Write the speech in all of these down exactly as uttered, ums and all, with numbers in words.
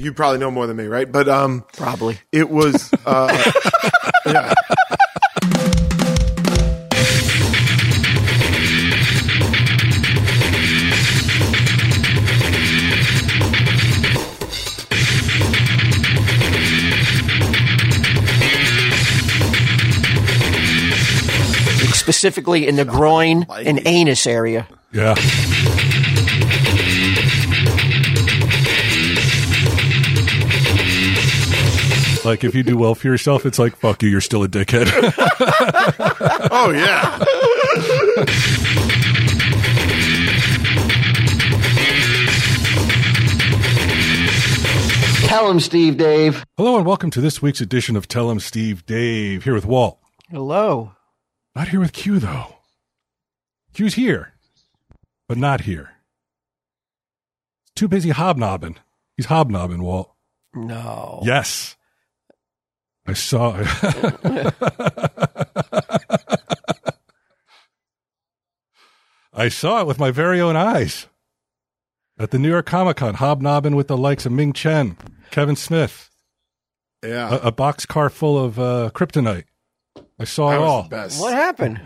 you probably know more than me, right? But um, probably it was. Uh, yeah. Specifically in the groin and anus area. Yeah. Like, if you do well for yourself, it's like, fuck you, you're still a dickhead. Oh, yeah. Tell him, Steve Dave. Hello, and welcome to this week's edition of Tell him, Steve Dave. Here with Walt. Hello. Not here with Q, though. Q's here, but not here. Too busy hobnobbing. He's hobnobbing, Walt. No. Yes. I saw it. I saw it with my very own eyes at the New York Comic Con, hobnobbing with the likes of Ming Chen, Kevin Smith. Yeah. A, a boxcar full of uh, kryptonite. I saw That it was all. the best. What happened?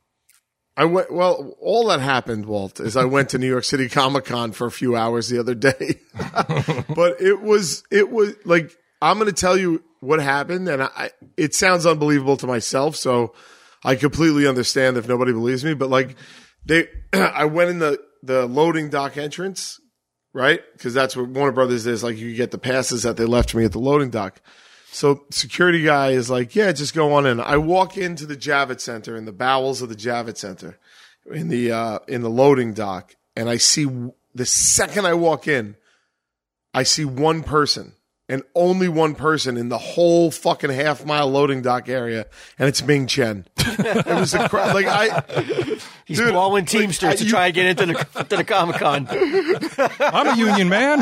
I went, well, all that happened, Walt, is I went to New York City Comic Con for a few hours the other day. But it was, it was like, I'm going to tell you what happened, and I, it sounds unbelievable to myself, so I completely understand if nobody believes me, but like, they, I went in the, the loading dock entrance, right? Because that's what Warner Brothers is, like, you get the passes that they left for me at the loading dock. So security guy is like, yeah, just go on in. I walk into the Javits Center, in the bowels of the Javits Center, in the uh, in the loading dock, and I see the second I walk in, I see one person, and only one person in the whole fucking half mile loading dock area, and it's Ming Chen. It was a cra- like I. He's dude, blowing Teamsters like, to you, try and get into the to the Comic Con. I'm a union man.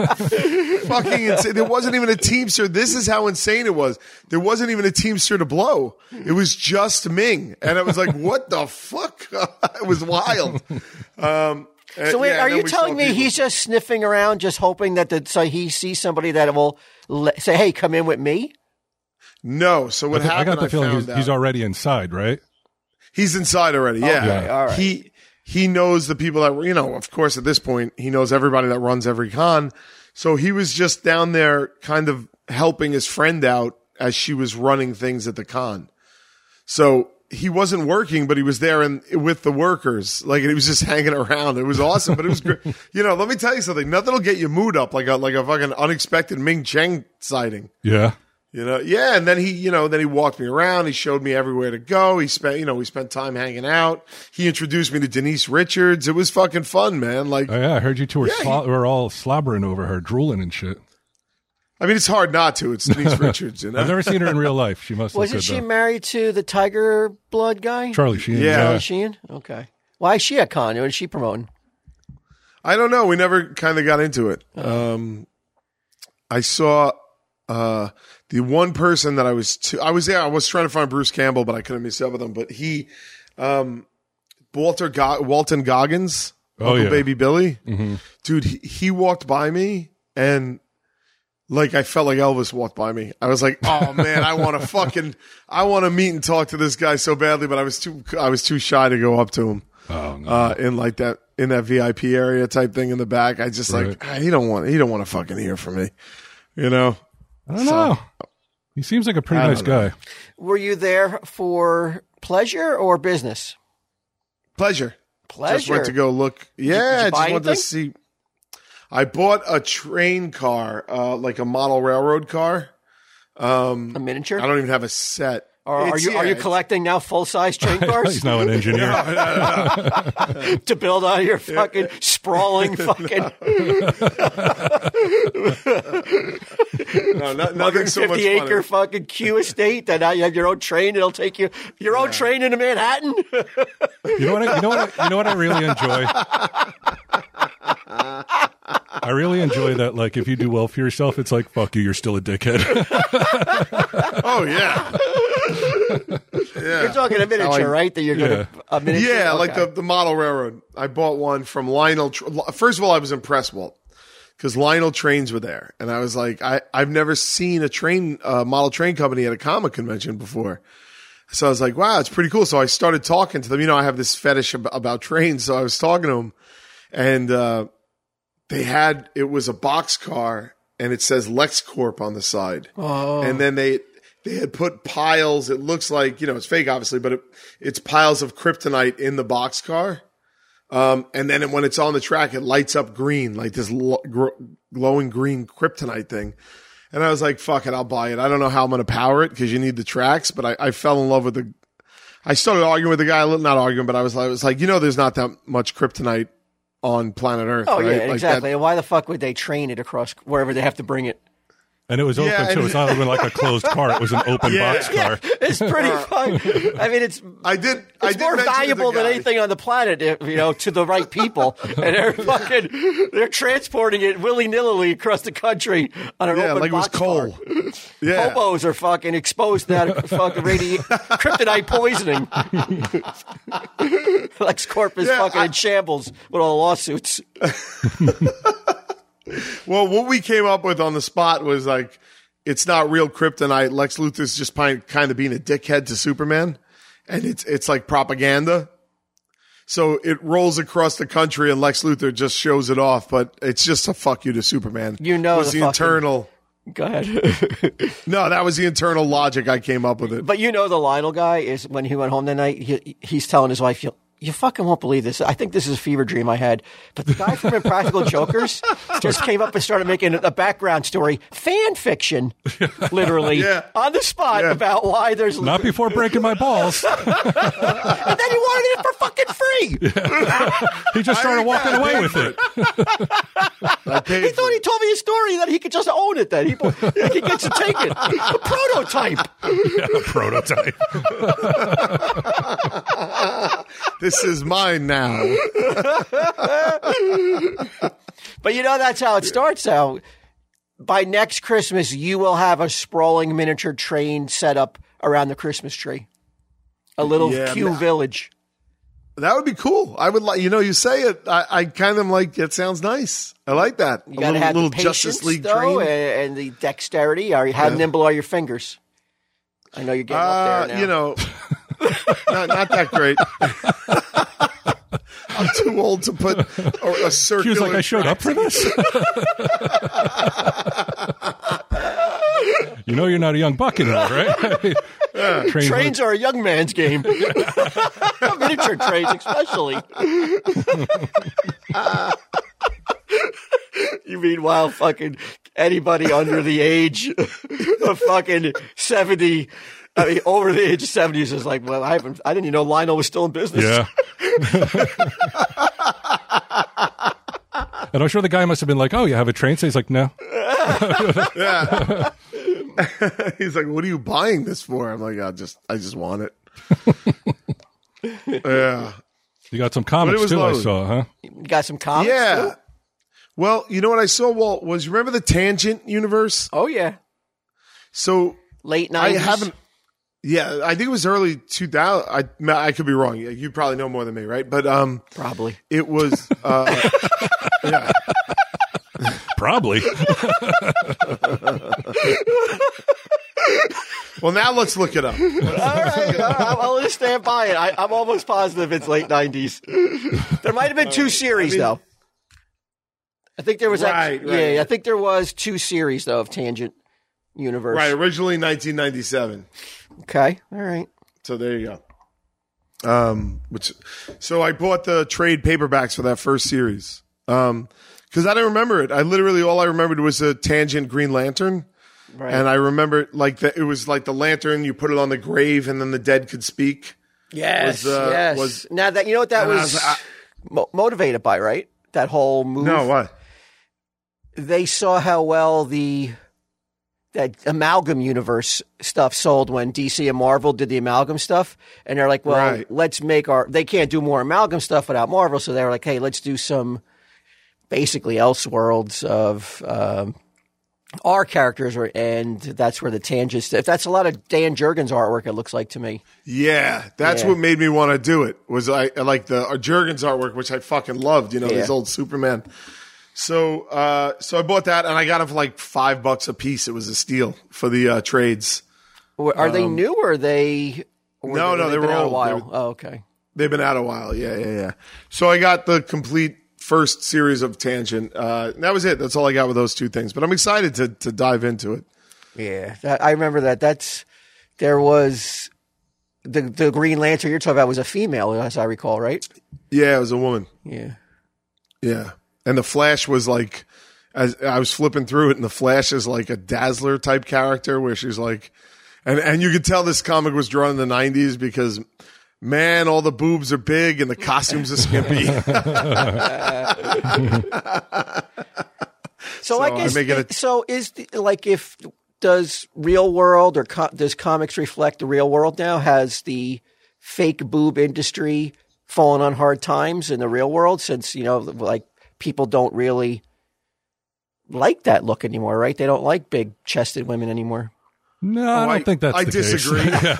Fucking insane. There wasn't even a Teamster. This is how insane it was. There wasn't even a Teamster to blow. It was just Ming. And I was like, what the fuck? It was wild. Um, So wait, yeah, are and then you we telling saw me people- he's just sniffing around, just hoping that the, so he sees somebody that will le- say, hey, come in with me? No. So what I, th- I happened, got the I feeling found he's, out- he's already inside, right? He's inside already. Yeah. Okay, all right. He, he knows the people that, you know, of course, at this point, he knows everybody that runs every con. So he was just down there kind of helping his friend out as she was running things at the con. So he wasn't working, but he was there and with the workers. Like, and he was just hanging around. It was awesome, but it was great. You know, let me tell you something. Nothing will get your mood up like a, like a fucking unexpected Ming Chen sighting. Yeah. You know, yeah, and then he, you know, then he walked me around. He showed me everywhere to go. He spent, you know, we spent time hanging out. He introduced me to Denise Richards. It was fucking fun, man. Like, Oh, yeah. I heard you two were, Yeah, slo- were all slobbering over her, drooling and shit. I mean, it's hard not to. It's Denise Richards, you know. I've never seen her in real life. She must look Wasn't good, she though. married to the Tiger Blood guy? Charlie Sheen. Yeah. Charlie Sheen? Okay. Why is she at con? What is she promoting? I don't know. We never kind of got into it. Um, I saw uh, the one person that I was, too, I was there. I was trying to find Bruce Campbell, but I couldn't meet up with him. But he, um, Walter Go- Walton Goggins, Oh, Uncle yeah. Baby Billy, Mm-hmm. dude. He, he walked by me and. Like, I felt like Elvis walked by me. I was like, oh man, I want to fucking, I want to meet and talk to this guy so badly, but I was too, I was too shy to go up to him. Oh, no. Uh, in like that, in that V I P area type thing in the back. I just Right. like, ah, he don't want, he don't want to fucking hear from me. You know? I don't know. He seems like a pretty I nice don't know. guy. Were you there for pleasure or business? Pleasure. Pleasure. Just went to go look. Yeah, you I buy just wanted to anything? see. I bought a train car, uh, like a model railroad car. Um, A miniature? I don't even have a set. Or are It's- you yeah, are you it's- collecting now full size train cars He's now an engineer. to build on your fucking sprawling fucking No, not, nothing so much fifty acre fun. fucking Q estate that now you have your own train. It'll take you your own train into Manhattan. You know what? I, you know what? I, you know what I really enjoy. I really enjoy that. Like, if you do well for yourself, it's like, fuck you, you're still a dickhead. Oh yeah. Yeah. You're talking a miniature, like- right? That you're Yeah. going to a miniature. Yeah, like Okay. the, the model railroad. I bought one from Lionel. Tr- First of all, I was impressed, Walt. because Lionel Trains were there, and I was like, I I've never seen a train uh, model train company at a comic convention before. So I was like, wow, it's pretty cool. So I started talking to them. You know, I have this fetish ab- about trains. So I was talking to them, and uh, they had, it was a box car, and it says LexCorp on the side. Oh. And then they they had put piles, it looks like, you know, it's fake obviously, but it, it's piles of kryptonite in the box car. Um, and then when it's on the track, it lights up green, like this lo- gr- glowing green kryptonite thing. And I was like, fuck it, I'll buy it. I don't know how I'm going to power it because you need the tracks, but I, I fell in love with the, I started arguing with the guy, not arguing, but I was, I was like, you know, there's not that much kryptonite on planet Earth. Oh, right? yeah, Like exactly. that- And why the fuck would they train it across wherever they have to bring it? And it was open, Yeah, too. and- It's not even like a closed car. It was an open Yeah. box car. It's pretty fun. I mean, it's I did, I it's did more mention to the valuable than guy- anything on the planet, if, you know, to the right people. And they're fucking, they're transporting it willy nilly across the country on an Yeah, open like it was box coal. car. Yeah. Hobos are fucking exposed to that fucking radi- kryptonite poisoning. LexCorp is Yeah, fucking I- in shambles with all the lawsuits. Well, what we came up with on the spot was like, it's not real kryptonite. Lex Luthor's just kind of being a dickhead to Superman, and it's it's like propaganda. So it rolls across the country, and Lex Luthor just shows it off. But it's just a fuck you to Superman. You know was the the, fucking- internal. Go ahead. No, that was the internal logic. I came up with it. But you know the Lionel guy is when he went home that night, he, he's telling his wife, you, you fucking won't believe this. I think this is a fever dream I had. But the guy from Impractical Jokers just came up and started making a background story, fan fiction, literally, Yeah. on the spot Yeah. about why there's... Not before breaking my balls. And then he wanted it for fucking free. He just started I- walking I away paid with for it. I paid He for thought he it. told me a story that he could just own it then. He, he gets to take it. A prototype. Yeah, a prototype. This is mine now. But you know that's how it starts out. By next Christmas, you will have a sprawling miniature train set up around the Christmas tree. A little Yeah, Q man. village. That would be cool. I would like, you know, you say it. I, I kind of like. It sounds nice. I like that. You got to have little the patience, Justice League though, train. and, and the dexterity. Are, how Yeah. nimble are your fingers? I know you're getting Uh, up there now. you know, not, not that great. I'm too old to put a, a circular. He was like, I showed up for this? You know you're not a young buck anymore, right? Trains Trains are a young man's game. Miniature trains, especially. You meanwhile, fucking anybody under the age of fucking seventy, I mean, over the age of seventy is just like, well, I haven't, I didn't even know Lionel was still in business. Yeah. And I'm sure the guy must have been like, oh, you have a train? So he's like, no. Yeah. He's like, "What are you buying this for?" I'm like, "I just, I just want it." Yeah. You got some comics was too, I loaded. saw, huh? You got some comics? Yeah. too? Well, you know what I saw, Walt, was remember the Tangent universe? Oh, yeah. So Late I nineties. haven't. Yeah, I think it was early two thousand. I I could be wrong. Yeah, you probably know more than me, right? But um, Probably. it was. Uh, yeah. Probably. Well, now let's look it up. All right, all right, I'll just stand by it. I, I'm almost positive it's late nineties. There might have been two series, I mean- though. I think there was, Right, actually, right. yeah, I think there was two series though of Tangent Universe. Right, originally nineteen ninety-seven. Okay. All right. So there you go. Um, which, so I bought the trade paperbacks for that first series. Um, because I didn't remember it. I literally all I remembered was a Tangent Green Lantern, Right. and I remember like the, it was like the lantern. You put it on the grave, and then the dead could speak. yes. was, uh, yes. was- now that you know what that And I was, was like, mo- motivated by, right? That whole move. No, what? They saw how well the that amalgam universe stuff sold when D C and Marvel did the amalgam stuff, and they're like, well, Right. let's make our. They can't do more amalgam stuff without Marvel, so they were like, hey, let's do some basically Elseworlds of um, our characters, were, and that's where the tangents. If that's a lot of Dan Jurgens artwork, it looks like to me. Yeah, that's Yeah. what made me want to do it. Was I, I like the uh, Jurgens artwork, which I fucking loved. You know, Yeah. these old Superman. So, uh, so I bought that, and I got them for like five bucks a piece. It was a steal for the uh, trades. Are they new or are they? Or No, no, they been were out a old. while. They were- Oh, okay. They've been out a while. Yeah, yeah, yeah. So I got the complete first series of Tangent. Uh, and that was it. That's all I got with those two things. But I'm excited to to dive into it. Yeah, that, I remember that. That's there was the the Green Lantern you're talking about was a female, as I recall, right? Yeah, it was a woman. Yeah. Yeah. And the Flash was like, as I was flipping through it, and the Flash is like a Dazzler type character where she's like, and, and you could tell this comic was drawn in the nineties because, man, all the boobs are big and the costumes are skimpy. So, I So guess, I make it a- so is the, like if, does real world or co- does comics reflect the real world now? Has the fake boob industry fallen on hard times in the real world since, you know, like people don't really like that look anymore, right? They don't like big chested women anymore. No, I don't I- think that's I the disagree. case.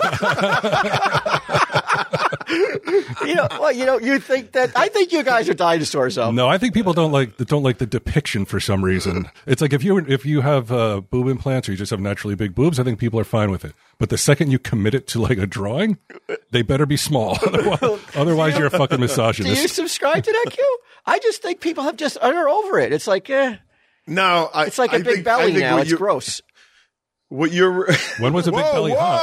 You know, well, you know, you think that, I think you guys are dinosaurs though. No, I think people don't like don't like the depiction for some reason. It's like if you if you have uh, boob implants or you just have naturally big boobs, I think people are fine with it. But the second you commit it to like a drawing, they better be small. Otherwise, otherwise you're a fucking Do you misogynist. subscribe to that, Q? I just think people have just are over it. It's like, eh, No, I, it's like a I big think, I belly think now. what It's you- gross. What you're When was a big whoa, belly hot?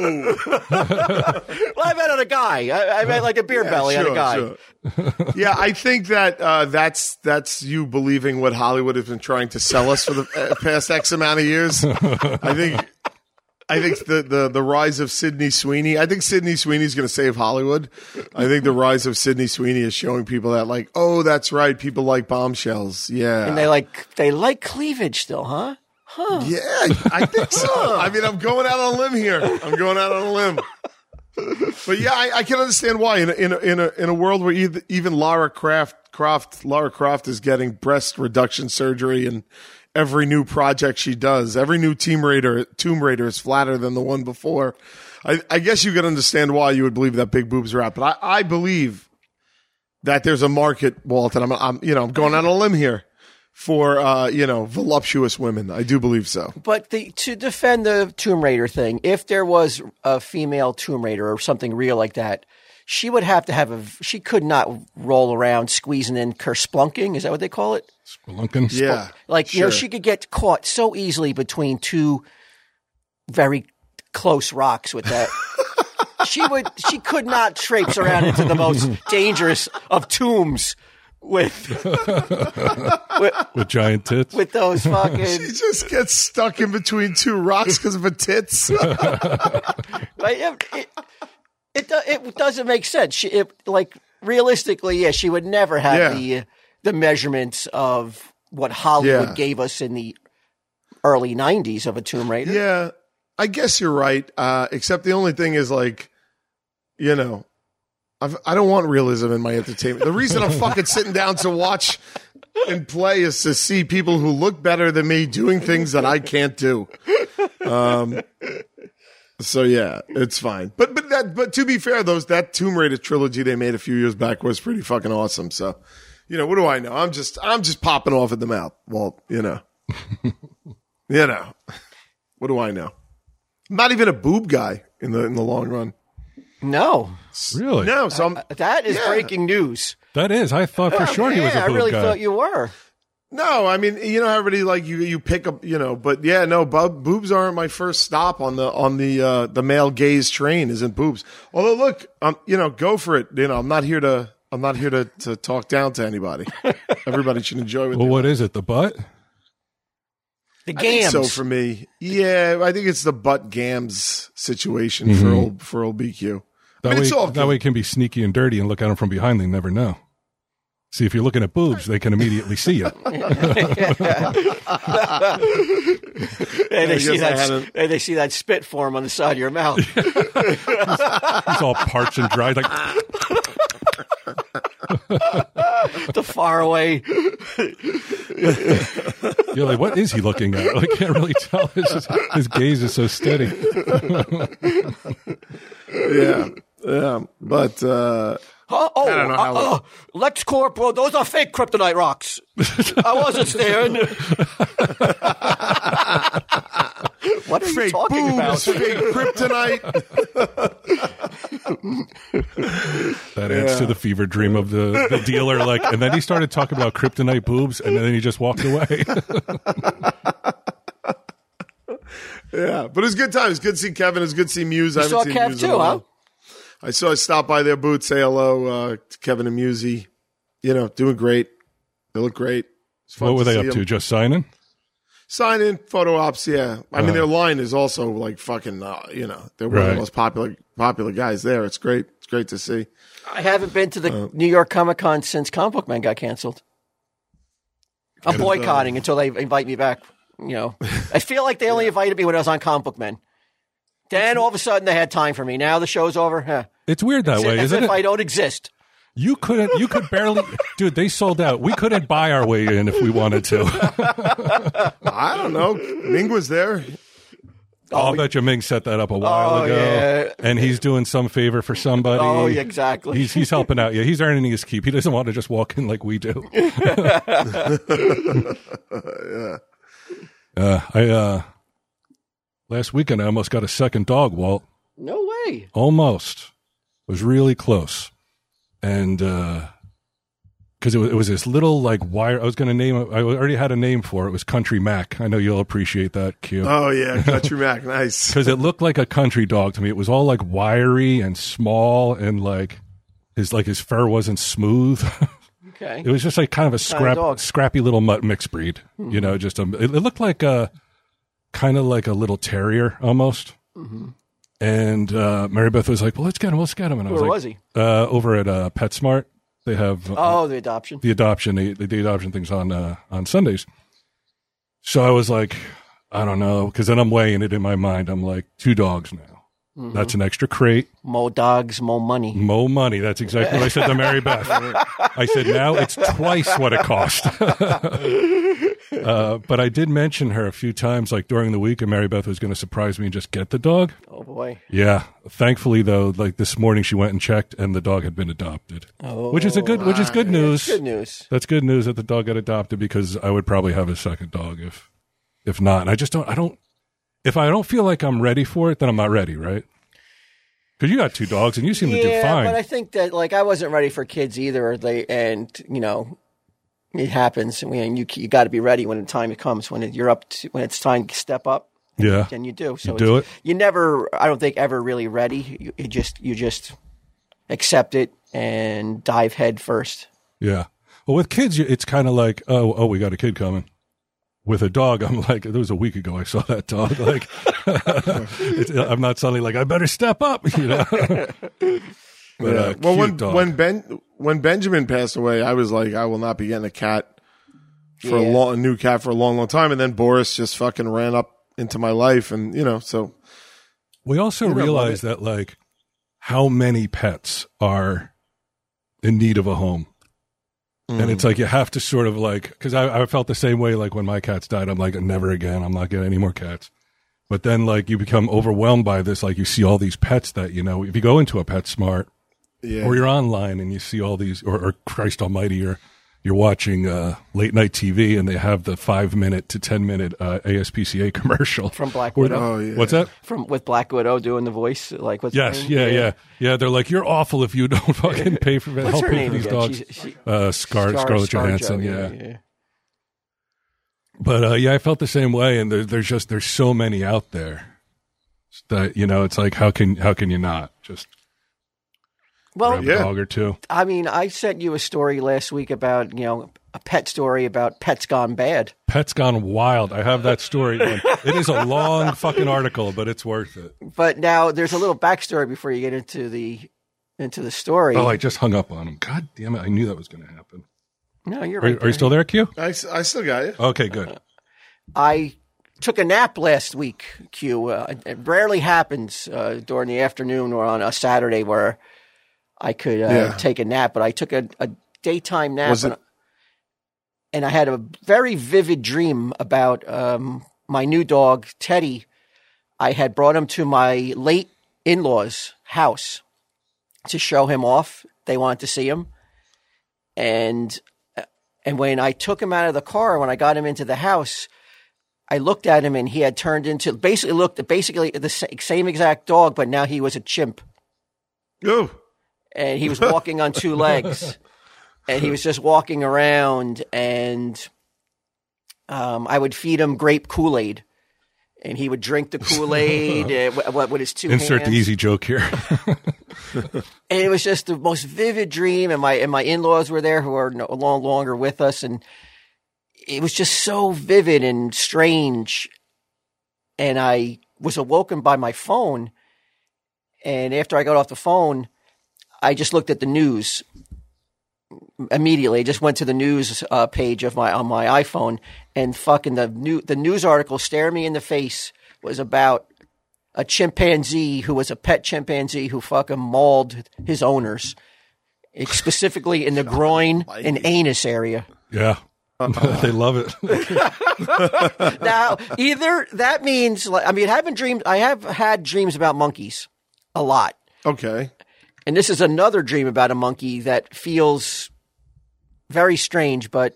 whoa. Well, I meant on a guy. I, I meant like a beer belly on a Sure, guy. sure. Yeah, I think that uh, that's that's you believing what Hollywood has been trying to sell us for the uh, past X amount of years. I think I think the, the, the rise of Sydney Sweeney. I think Sydney Sweeney's going to save Hollywood. I think the rise of Sydney Sweeney is showing people that like, oh, that's right, people like bombshells. Yeah, And they like they like cleavage still, huh? yeah, I think so. I mean, I'm going out on a limb here. I'm going out on a limb. But yeah, I, I can understand why in a, in a, in a, in a world where either, even Lara Croft, Croft, Lara Croft is getting breast reduction surgery, and every new project she does, every new Tomb Raider, Tomb Raider is flatter than the one before. I, I guess you could understand why you would believe that big boobs are out. But I, I believe that there's a market, Walt, and I'm, I'm you know I'm going out on a limb here for uh, you know voluptuous women. I do believe so. But the, to defend the Tomb Raider thing, if there was a female Tomb Raider or something real like that, she would have to have a. She could not roll around squeezing in kersplunking. Is that what they call it? Spelunkin? Yeah, Like, you know, sure. she could get caught so easily between two very close rocks with that. she would. She could not traipse around into the most dangerous of tombs with with, With giant tits? with those fucking. She just gets stuck in between two rocks because of her tits. Like, it, it, it, do- it doesn't make sense. She, it, like, realistically, yeah, she would never have Yeah. the the measurements of what Hollywood Yeah. gave us in the early nineties of a Tomb Raider. Yeah, I guess you're right. Uh, except the only thing is, like, you know, I've, I don't want realism in my entertainment. The reason I'm fucking sitting down to watch and play is to see people who look better than me doing things that I can't do. Um, so yeah, it's fine. But but that but to be fair, those that Tomb Raider trilogy they made a few years back was pretty fucking awesome. So, you know, what do I know? I'm just I'm just popping off at the mouth. Well, you know, you know, what do I know? I'm not even a boob guy in the in the long run. No, Really? No, so I'm, that is Yeah. breaking news. That is. I thought for sure he was a yeah, boob I really guy. thought you were. no, I mean, you know, how everybody like you you pick up, you know, but yeah, no, boob, boobs aren't my first stop on the on the uh, the male gaze train. Isn't boobs? Although, look, um, you know, go for it. You know, I'm not here to I'm not here to, to talk down to anybody. Everybody should enjoy what Well, they what is it? The butt? The I think gams. so for me. Yeah, I think it's the butt gams situation for old for old B Q. I That mean, way, it's all that good. way it can be sneaky and dirty and look at them from behind. They never know. See, if you're looking at boobs, they can immediately see you. and they, I see guess I that, hadn't- and they see that spit form on the side of your mouth. He's all parched and dry. Like, The far away. you're like, what is he looking at? I can't really tell. It's just, his gaze is so steady. Yeah, yeah, but uh, Huh? Oh, I don't know how uh, uh, Lex Corporal, those are fake kryptonite rocks. I wasn't staring. What are fake you talking boobs, about? fake kryptonite. That adds to the fever dream of the, the dealer. Like, and then he started talking about kryptonite boobs, and then he just walked away. Yeah, but it was a good time. It was good to see Kevin. It was good to see Muse. I You haven't saw seen Kev Muse in too, a while. huh? I saw I stopped by their booth, say hello uh, to Kevin and Musey. You know, doing great. They look great. It's fun What were to they see up to? them. Just signing? Sign in, photo ops, yeah. I mean, Uh-huh. their line is also like fucking, uh, you know, they're one of Right. the most popular popular guys there. It's great. It's great to see. I haven't been to the Uh, New York Comic Con since Comic Book Man got canceled. I'm boycotting until they invite me back. You know, I feel like they only invited me when I was on Comic Book Man. Then all of a sudden they had time for me. Now the show's over. Huh. It's weird that As way, if isn't if I it? don't exist. You couldn't, you could barely, dude, they sold out. We couldn't buy our way in if we wanted to. I don't know. Ming was there. Oh, I'll bet you Ming set that up a while Oh, ago. yeah. And he's doing some favor for somebody. Oh, yeah, exactly. He's, he's helping out. Yeah, he's earning his keep. He doesn't want to just walk in like we do. Yeah. Uh, I, uh, last weekend I almost got a second dog, Walt. No way. Almost. It was really close. And, uh, because it was, it was this little like wire. I was going to name it. I already had a name for it. It was Country Mac. I know you'll appreciate that, Q. Oh, yeah. Country Mac. Nice. Because it looked like a country dog to me. It was all like wiry and small, and like his like his fur wasn't smooth. Okay. It was just like kind of a scrap, dog? scrappy little mutt mixed breed. You know, just a. It, it looked like a kind of like a little terrier almost. Mm-hmm. And uh, Mary Beth was like, "Well, let's get him. Let's get him." And I was Where like, was he? Uh, over at uh, PetSmart. They have uh, Oh, the adoption. the adoption the, the adoption things on uh, on Sundays. So I was like, I don't know, because then I'm weighing it in my mind. I'm like, two dogs now. Mm-hmm. That's an extra crate, More dogs, more money. more money. That's exactly what I said to Mary Beth. I said, now it's twice what it cost. uh, but I did mention her a few times, like during the week, and Mary Beth was going to surprise me and just get the dog. Oh, boy. Yeah. Thankfully, though, like this morning, she went and checked, and the dog had been adopted, Oh, which is a good, which is good news. Good news. That's good news that the dog got adopted, because I would probably have a second dog if, if not. And I just don't. I don't. If I don't feel like I'm ready for it, then I'm not ready, right? Because you got two dogs and you seem to do Yeah, fine. but I think that like I wasn't ready for kids either. They and you know, it happens. I mean, you you got to be ready when the time comes when it, you're up to, when it's time to step up. Yeah, Then you do. So You do it's- it? You never. I don't think ever really ready. You, you just you just accept it and dive head first. yeah. Well, with kids, you- it's kind of like, oh, oh, we got a kid coming. With a dog, I'm like, it was a week ago I saw that dog. Like, it's, I'm not suddenly like, I better step up, you know. But, Yeah. uh, well, cute when dog. when Ben when Benjamin passed away, I was like, I will not be getting a cat for a Yeah. long, a new cat for a long, long time. And then Boris just fucking ran up into my life, and you know, so we also know, realize that like how many pets are in need of a home. And it's like you have to sort of like, because I, I felt the same way like when my cats died. I'm like, never again. I'm not getting any more cats. But then like you become overwhelmed by this. Like you see all these pets that, you know, if you go into a PetSmart yeah, or you're online and you see all these, or, or Christ Almighty, you're, you're watching uh, late night T V and they have the five minute to ten minute uh, A S P C A commercial. From Black Where- Widow. oh yeah, What's that? From with Black Widow doing the voice, like what's her Yes, name? yeah, yeah, yeah. They're like, you're awful if you don't fucking pay for What's help her pay name for these again? dogs. She's- she- Uh, Scar- Scar- Scarlett Scar Johansson, Joe, yeah. yeah. But uh, yeah, I felt the same way, and there, there's just there's so many out there that you know it's like how can how can you not just Well, grab Yeah. a dog or two? I mean, I sent you a story last week about, you know, a pet story about pets gone bad. Pets Gone Wild. I have that story. and it is a long fucking article, but it's worth it. But now there's a little backstory before you get into the into the story. Oh, I just hung up on him. God damn it! I knew that was going to happen. No, you're Are, right. are you still there, Q? I, s- I still got you. Okay, good. I took a nap last week, Q. Uh, it rarely happens uh, during the afternoon or on a Saturday where I could uh, Yeah. take a nap, but I took a, a daytime nap. Was and, it- and I had a very vivid dream about um, my new dog, Teddy. I had brought him to my late in-laws' house to show him off they wanted to see him. And and when I took him out of the car, when I got him into the house, I looked at him and he had turned into basically looked basically the same exact dog, but now he was a chimp. Oh. And he was walking on two legs, and he was just walking around, and um, I would feed him grape Kool-Aid, and he would drink the Kool-Aid uh, with, with his two Insert hands. the easy joke here. And it was just the most vivid dream, and my and my in-laws were there who are no long longer with us, and it was just so vivid and strange. And I was awoken by my phone, and after I got off the phone, I just looked at the news immediately. I just went to the news uh, page of my on my iPhone, and fucking the new the news article staring me in the face was about a chimpanzee who was a pet chimpanzee who fucking mauled his owners, specifically in the groin and anus area. Yeah. They love it. Now, either that means, like, I mean, I haven't dreamed. I have had dreams about monkeys a lot. Okay. And this is another dream about a monkey that feels very strange, but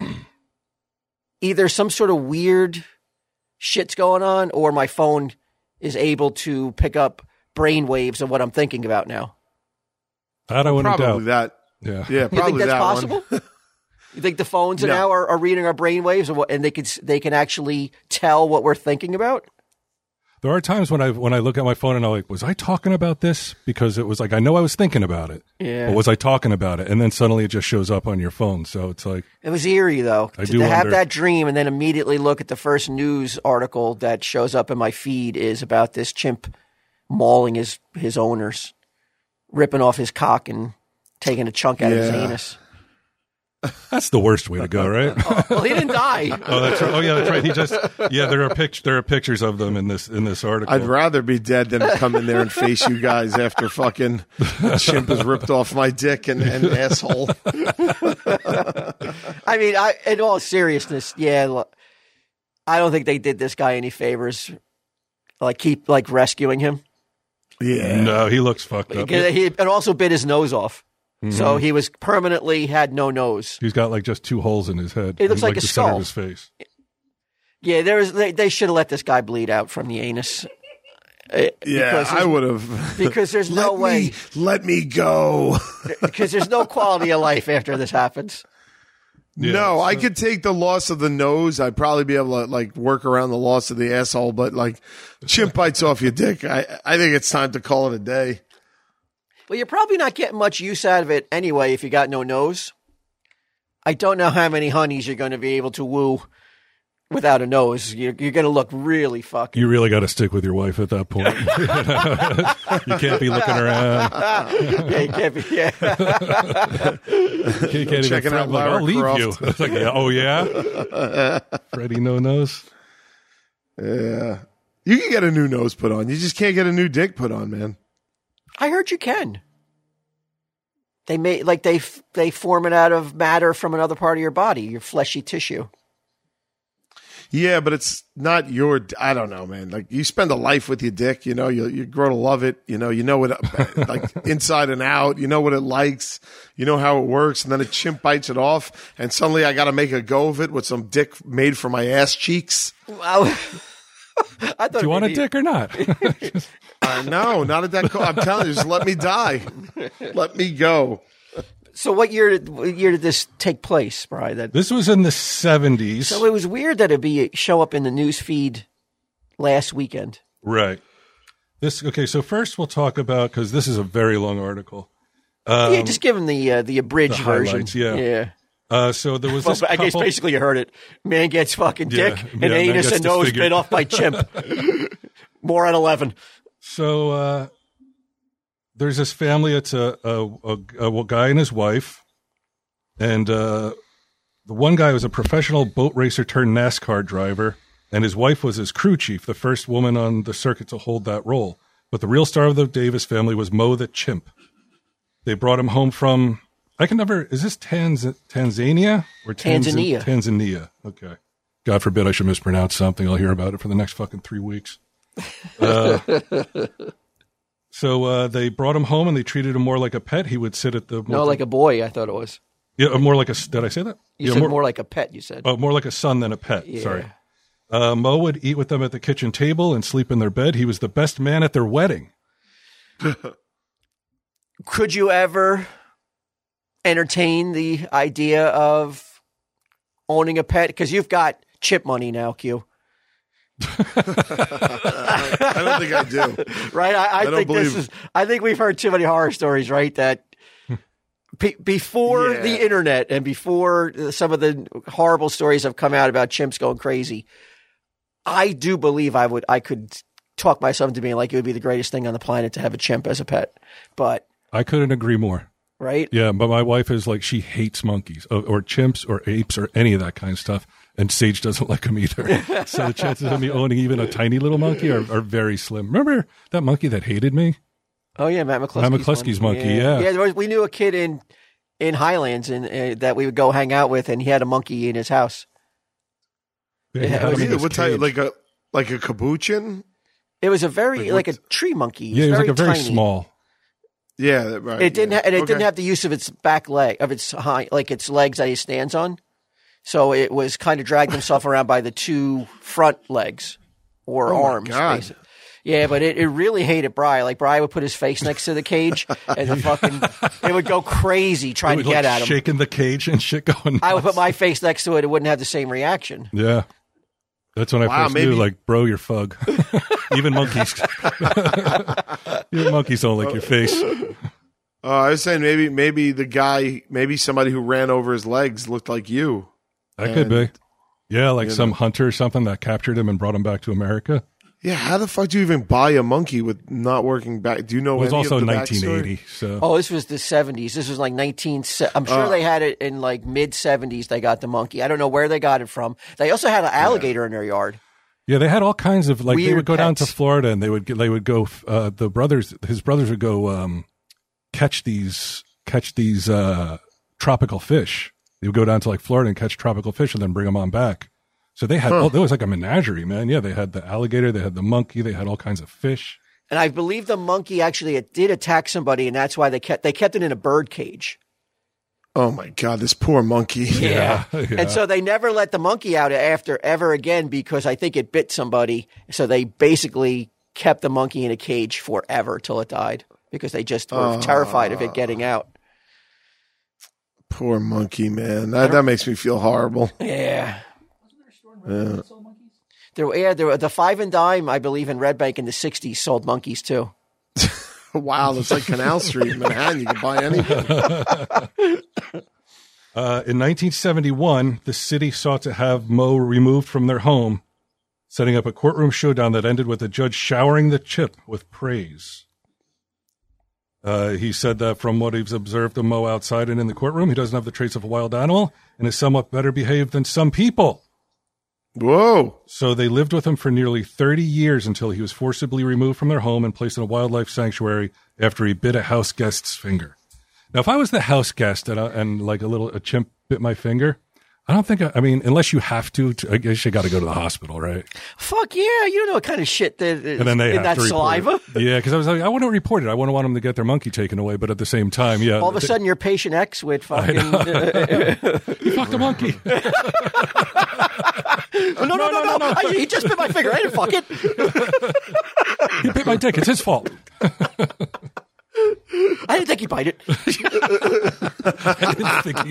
either some sort of weird shit's going on, or my phone is able to pick up brain waves of what I'm thinking about now. That I wouldn't Probably doubt. that. Yeah. Yeah, You probably think that's that possible? one. You think the phones No. now are, are reading our brain waves, or what, and they can they can actually tell what we're thinking about? There are times when I when I look at my phone and I'm like, was I talking about this? Because it was like, I know I was thinking about it. Yeah. But was I talking about it? And then suddenly it just shows up on your phone. So it's like, It was eerie, though, I to, do to have wonder. that dream and then immediately look at the first news article that shows up in my feed is about this chimp mauling his, his owners, ripping off his cock and taking a chunk out of his Yeah. anus. that's the worst way to go, right? Well, he didn't die. Oh, that's right. Oh, yeah, that's right. He just, yeah, there are pic- there are pictures of them in this in this article. I'd rather be dead than come in there and face you guys after fucking a chimp has ripped off my dick and, and asshole. I mean, I, in all seriousness, yeah, look, I don't think they did this guy any favors. Like, keep, like, rescuing him. Yeah. No, he looks fucked up. Because he, it also bit his nose off. Mm-hmm. So he was permanently had no nose. He's got like just two holes in his head. It looks in, like a the center skull. of his face. Yeah, there was. They, they should have let this guy bleed out from the anus. Uh, Yeah, because I there's- would have. Because there's no let way. Me, let me go. Because there's no quality of life after this happens. Yeah, no, I so- could take the loss of the nose. I'd probably be able to like work around the loss of the asshole, but like chimp bites off your dick. I, I think it's time to call it a day. Well, you're probably not getting much use out of it anyway if you got no nose. I don't know how many honeys you're going to be able to woo without a nose. You're, you're going to look really fucking. You really got to stick with your wife at that point. You can't be looking around. Yeah, you can't be. Yeah. You can't even Checking threaten, out like, Lara I'll leave Croft. you. It's like, yeah, oh yeah, Freddie no nose. Yeah. You can get a new nose put on. You just can't get a new dick put on, man. I heard you can. They make like they f- they form it out of matter from another part of your body, your fleshy tissue. Yeah, but it's not your. I don't know, man. Like you spend a life with your dick, you know, you you grow to love it. You know, you know what, like inside and out. You know what it likes. You know how it works, and then a chimp bites it off, and suddenly I got to make a go of it with some dick made for my ass cheeks. Wow. I thought Do you want a dick or not? Uh, no, not at that. Co- I'm telling you, just let me die. Let me go. So what year did what year did this take place, Brian? That This was in the seventies. so it was weird that it be show up in the news feed last weekend. Right. This okay. So first we'll talk about because this is a very long article. yeah, just give him the uh, the abridged the version. highlights, yeah. yeah. Uh, so there was Well, this I guess couple- basically you heard it. Man gets fucking Yeah, dick yeah, and man anus gets and nose disfigured. bit off by chimp. More at eleven. So uh, there's this family. It's a, a, a, a guy and his wife, and uh, the one guy was a professional boat racer turned NASCAR driver, and his wife was his crew chief, the first woman on the circuit to hold that role. But the real star of the Davis family was Mo the chimp. They brought him home from. I can never. Is this Tanz, Tanzania or Tanz- Tanzania. Tanzania. Okay. God forbid I should mispronounce something. I'll hear about it for the next fucking three weeks. Uh, So uh, they brought him home and they treated him more like a pet. He would sit at the No, like a boy, I thought it was. yeah, more like a. Did I say that? You yeah, said more, more like a pet, you said. Oh, more like a son than a pet. Yeah. Sorry. Uh, Mo would eat with them at the kitchen table and sleep in their bed. He was the best man at their wedding. Could you ever entertain the idea of owning a pet? Because you've got chip money now, Q. I don't think I do. Right? I, I, I don't think believe- this is. I think we've heard too many horror stories, right? That be, before Yeah. the internet and before some of the horrible stories have come out about chimps going crazy, I do believe I would. I could talk myself into being like it would be the greatest thing on the planet to have a chimp as a pet. But I couldn't agree more. right? Yeah, but my wife is like, she hates monkeys or, or chimps or apes or any of that kind of stuff. And Sage doesn't like them either. So the chances of me owning even a tiny little monkey are, are very slim. Remember that monkey that hated me? Oh yeah, Matt McCluskey's, Matt McCluskey's monkey, yeah. yeah. there was- we knew a kid in in Highlands and uh, that we would go hang out with, and he had a monkey in his house. They Yeah, had was him in Yeah, this what type? cage. Like a like a caboochin? It was a very Like like, a what's- tree monkey. yeah, it was like a very tiny. small. Yeah, that- right. It didn't, yeah. ha- and it Okay. didn't have the use of its back leg, of its high, like its legs that he stands on. So it was kind of dragged himself around by the two front legs or Oh my arms. God. Basically. Yeah, but it, it really hated Bri. Like Bri would put his face next to the cage, and the fucking it would go crazy It trying would to get like at him. shaking the cage and shit going. I would nuts. put my face next to it; it wouldn't have the same reaction. Yeah. That's when I Wow, first maybe- knew, like, bro, you're fug. Even monkeys. Even monkeys don't like your face. Uh, I was saying maybe maybe the guy, maybe somebody who ran over his legs looked like you. That could be. And- Yeah, like you some know. hunter or something that captured him and brought him back to America. Yeah, how the fuck do you even buy a monkey with not working back? Do you know It was any also of the nineteen eighty. backstory? So Oh, this was the seventies. This was like nineteen. I'm sure Uh. they had it in like mid seventies. They got the monkey. I don't know where they got it from. They also had an alligator in their yard. yeah, they had all kinds of like they Weird would go down to pets. Florida and they would get, they would go uh, the brothers his brothers would go um, catch these catch these uh, tropical fish. They would go down to like Florida and catch tropical fish and then bring them on back. So they had Huh. oh, there was like a menagerie, man. Yeah, they had the alligator, they had the monkey, they had all kinds of fish. And I believe the monkey actually it did attack somebody, and that's why they kept they kept it in a bird cage. Oh my god, this poor monkey. Yeah. And so they never let the monkey out after ever again because I think it bit somebody. So they basically kept the monkey in a cage forever till it died because they just were terrified of it getting out. Poor monkey, man. That that makes me feel horrible. Yeah. Yeah. There, yeah, there, the Five and Dime, I believe, in Red Bank in the sixties sold monkeys too. Wow, that's like Canal Street in Manhattan. You can buy anything. Uh, in nineteen seventy-one, the city sought to have Mo removed from their home, setting up a courtroom showdown that ended with the judge showering the chip with praise. Uh, he said that from what he's observed of Mo outside and in the courtroom, he doesn't have the traits of a wild animal and is somewhat better behaved than some people. Whoa. So they lived with him for nearly thirty years until he was forcibly removed from their home and placed in a wildlife sanctuary after he bit a house guest's finger. Now, if I was the house guest and, I, and like a little a chimp bit my finger, I don't think I, I mean unless you have to, to I guess you got to go to the hospital, right? Fuck yeah, you don't know what kind of shit that is And then they in have that to saliva. report it. Yeah, because I was like, I want to report it. I want to want them to get their monkey taken away, but at the same time, yeah, All of a they- sudden, you're patient X with fucking. you fucked a monkey. no, no, no, no, no. I, he just bit my finger. I didn't fuck it. He bit my dick. It's his fault. I didn't think he'd bite it. I didn't think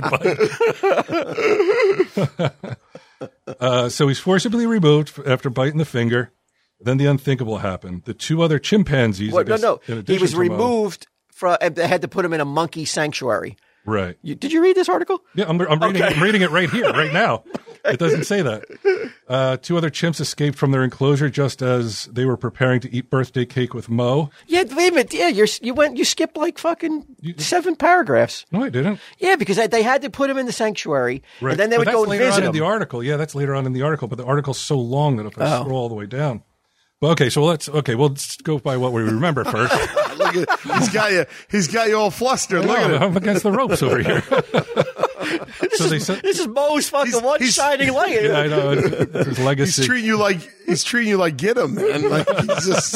he'd bite. uh, so he's forcibly removed after biting the finger. Then the unthinkable happened. The two other chimpanzees. I What? No, guess, no. in He addition was to Mo- removed from. and They had to put him in a monkey sanctuary. Right. You, did you read this article? Yeah, I'm, I'm reading. Okay. I'm reading it right here, right now. It doesn't say that. Uh, two other chimps escaped from their enclosure just as they were preparing to eat birthday cake with Mo. Yeah, wait a minute. Yeah, you're, you went. You skipped like fucking seven paragraphs. No, I didn't. Yeah, because they- they had to put him in the sanctuary, Right. and then they But would that's go and later visit on him. in the article. Yeah, that's later on in the article, but the article's so long that if I Oh. scroll all the way down. Well, okay, so let's okay, we'll just go by what we remember first. Look at, he's got you. He's got you all flustered. Look at Oh, it. I'm against the ropes over here. this, So is, they said- this is Moe's fucking He's- one he's- shining light. Yeah, I know. It's, it's his legacy. He's treating you like he's treating you like get him, man. Like he's just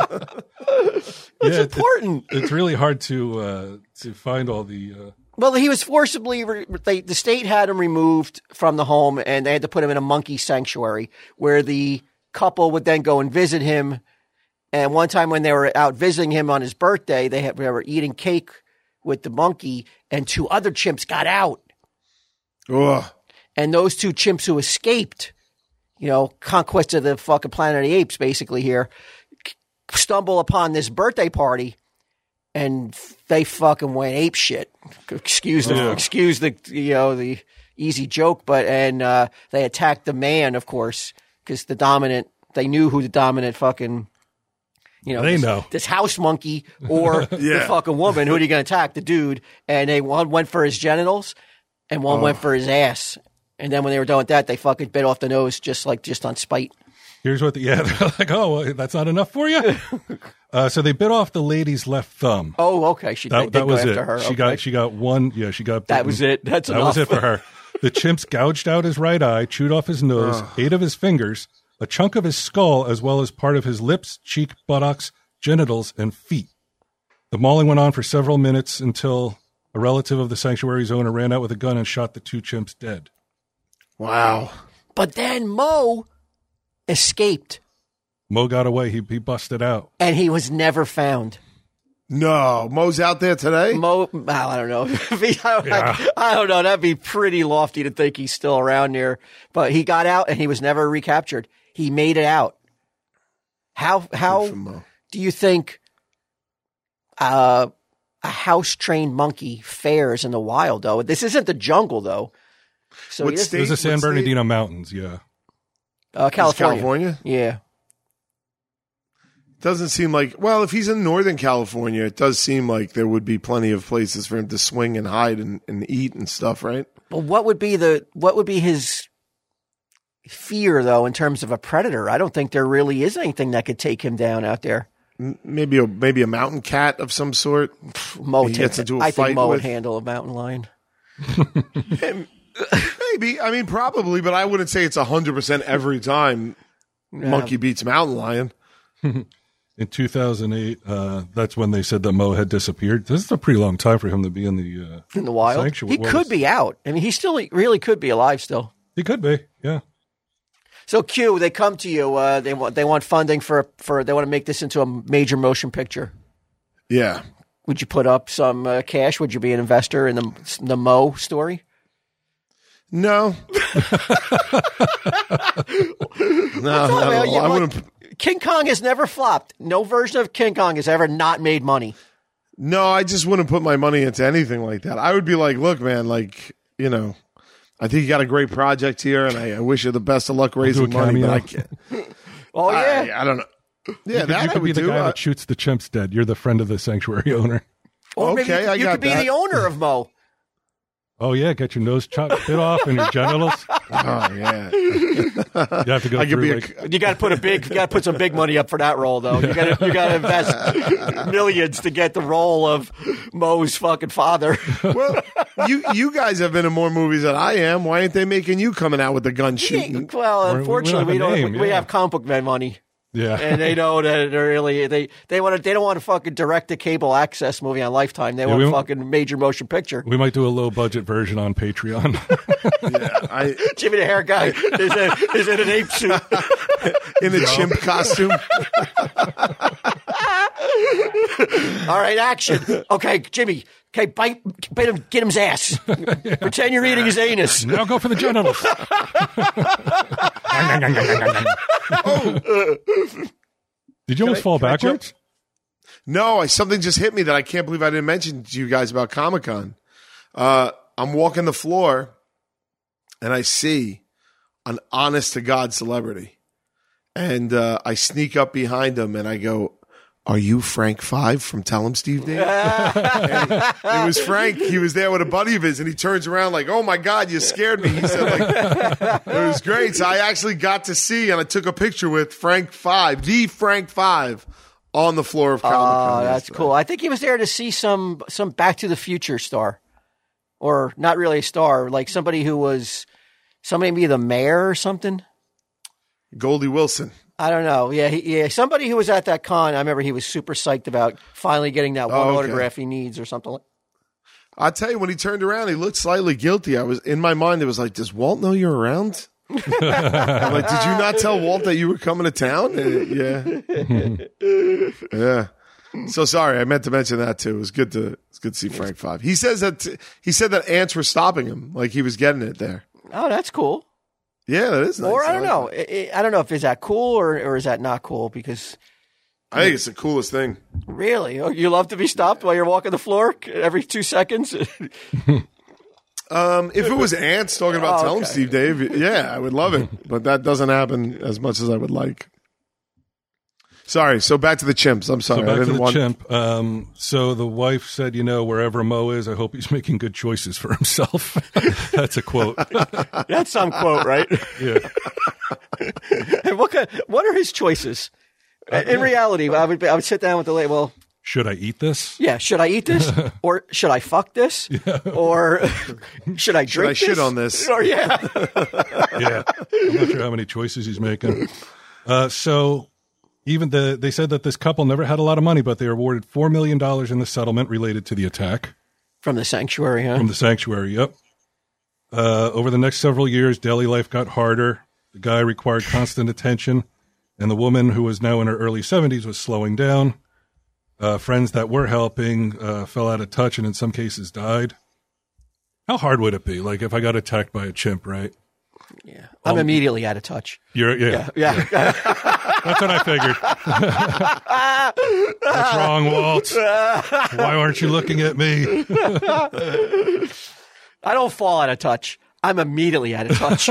It's Yeah, it- important. It's really hard to uh, to find all the. Uh, Well, he was forcibly, re- they, the state had him removed from the home and they had to put him in a monkey sanctuary where the couple would then go and visit him. And one time when they were out visiting him on his birthday, they, had, they were eating cake with the monkey and two other chimps got out. ugh. And those two chimps who escaped, you know, conquest of the fucking Planet of the Apes basically here, stumble upon this birthday party. And they fucking went ape shit. Excuse the Yeah. excuse the you know the easy joke, but and uh, they attacked the man, of course, because the dominant. They knew who the dominant fucking you know They this, know. this house monkey or the Yeah. fucking woman. Who are you going to attack? The dude. And they one went for his genitals, and one went for his ass. And then when they were done with that, they fucking bit off the nose just like just on spite. here's what the yeah. They're like, oh, well, that's not enough for you. Uh, so they bit off the lady's left thumb. Oh, okay. She they That, did that go was after it. her. She Okay. got she got one. Yeah, she got. That bitten. was it. That's that enough. was it for her. The chimps gouged out his right eye, chewed off his nose, ate of his fingers, a chunk of his skull, as well as part of his lips, cheek, buttocks, genitals, and feet. The mauling went on for several minutes until a relative of the sanctuary's owner ran out with a gun and shot the two chimps dead. Wow. But then Mo escaped. Mo got away. He he busted out. And he was never found. No, Mo's out there today. Mo, oh, I don't know. I, I don't know. That'd be pretty lofty to think he's still around there. But he got out and he was never recaptured. He made it out. How how for Mo. do you think uh, a house trained monkey fares in the wild? Though this isn't the jungle, though. So What he is- state? It was the San What state? Bernardino Mountains. Yeah. uh, It's California. California? Yeah. Doesn't seem like, well, if he's in Northern California, it does seem like there would be plenty of places for him to swing and hide and, and eat and stuff, right? But what would be the what would be his fear though in terms of a predator? I don't think there really is anything that could take him down out there. M- Maybe a maybe a mountain cat of some sort. Mo He takes gets it. into a I think fight Mo would with- handle a mountain lion. Maybe. I mean, probably, but I wouldn't say it's one hundred percent every time monkey beats mountain lion. In two thousand eight, uh, that's when they said that Mo had disappeared. This is a pretty long time for him to be in the uh, In the wild, sanctuary. he Well, could be out. I mean, he still really could be alive still. He could be, yeah. So Q, they come to you. Uh, they want they want funding for for they want to make this into a major motion picture. Yeah. Would you put up some uh, cash? Would you be an investor in the the Mo story? No. no, no, man, you I like- wouldn't. King Kong has never flopped. No version of King Kong has ever not made money. No, I just wouldn't put my money into anything like that. I would be like, look, man, like, you know, I think you got a great project here, and I, I wish you the best of luck raising do a money. But cameo. I can't. Oh yeah, I, I don't know. Yeah, that you I could be would the do. guy Uh, that shoots the chimps dead. You're the friend of the sanctuary owner. or maybe okay, you, I you got could be that. the owner of Mo. Oh, yeah, get your nose chopped, bit off and your genitals. oh yeah. You have to go I could through, be like, a, You got to put a big, you got to put some big money up for that role, though. You got to, you got to invest millions to get the role of Mo's fucking father. well, you you guys have been in more movies than I am. Why ain't they making you coming out with the gun shooting? Well, we don't unfortunately, we have a don't. name, we yeah. have comic book men money, yeah. and they know that they're really they they want to. They don't want to fucking direct a cable access movie on Lifetime. They want we a don't- fucking major motion picture. We might do a low budget version on Patreon. Yeah, I Jimmy the Hair Guy is, a, is in an ape suit. in a chimp costume. All right, action. Okay, Jimmy. Okay, bite, bite him, get him's ass. Pretend you're eating his anus. Now go for the genitals. Did you almost I- fall can I jump? backwards? No, I, something just hit me that I can't believe I didn't mention to you guys about Comic Con. Uh, I'm walking the floor, and I see an honest to God celebrity, and uh, I sneak up behind him and I go, "Are you Frank Five from Tell 'Em Steve Dave?" And it was Frank. He was there with a buddy of his, and he turns around like, "Oh my God, you scared me!" He said, "Like it was great." So I actually got to see, and I took a picture with Frank Five, the Frank Five, on the floor of Comic Con. Oh, that's yesterday. cool. I think he was there to see some some Back to the Future star. or not really a star, like somebody who was somebody maybe the mayor or something. Goldie Wilson. I don't know. Yeah, he, yeah, somebody who was at that con. I remember he was super psyched about finally getting that one Oh, okay. autograph he needs or something. Like. I tell you, when he turned around, he looked slightly guilty. I was in my mind. It was like, does Walt know you're around? I'm like, did you not tell Walt that you were coming to town? Uh, yeah, yeah. So sorry, I meant to mention that too. It was good to it's good to see Frank Five. He says that he said that ants were stopping him, like he was getting it there. Oh, that's cool. Yeah, that is nice. Or I don't like know. that. I, I don't know if is that cool or, or is that not cool because. I think it's the coolest thing. Really? Oh, you love to be stopped while you're walking the floor every two seconds? Um, if it was ants talking about Oh, Tell 'em okay. Steve Dave, yeah, I would love it. But that doesn't happen as much as I would like. Sorry. So back to the chimps. I'm sorry. So back I to didn't the want. chimp. Um, so the wife said, you know, wherever Mo is, I hope he's making good choices for himself. That's a quote. That's some quote, right? Yeah. And what kind, what are his choices? In reality, I would I would sit down with the lady. Well, Should I eat this? yeah, should I eat this or should I fuck this or should I drink I this? shit on this? Or yeah, Yeah. I'm not sure how many choices he's making. Uh, so even the they said that this couple never had a lot of money, but they were awarded four million dollars in the settlement related to the attack from the sanctuary, huh? from the sanctuary. Yep. Uh, over the next several years, daily life got harder. The guy required constant attention, and the woman, who was now in her early seventies, was slowing down. Uh, friends that were helping uh, fell out of touch and in some cases died. How hard would it be? Like if I got attacked by a chimp, right? Yeah, I'm immediately out of touch. You're, yeah. Yeah, That's what I figured. What's wrong, Walt? Why aren't you looking at me? I don't fall out of touch. I'm immediately out of touch.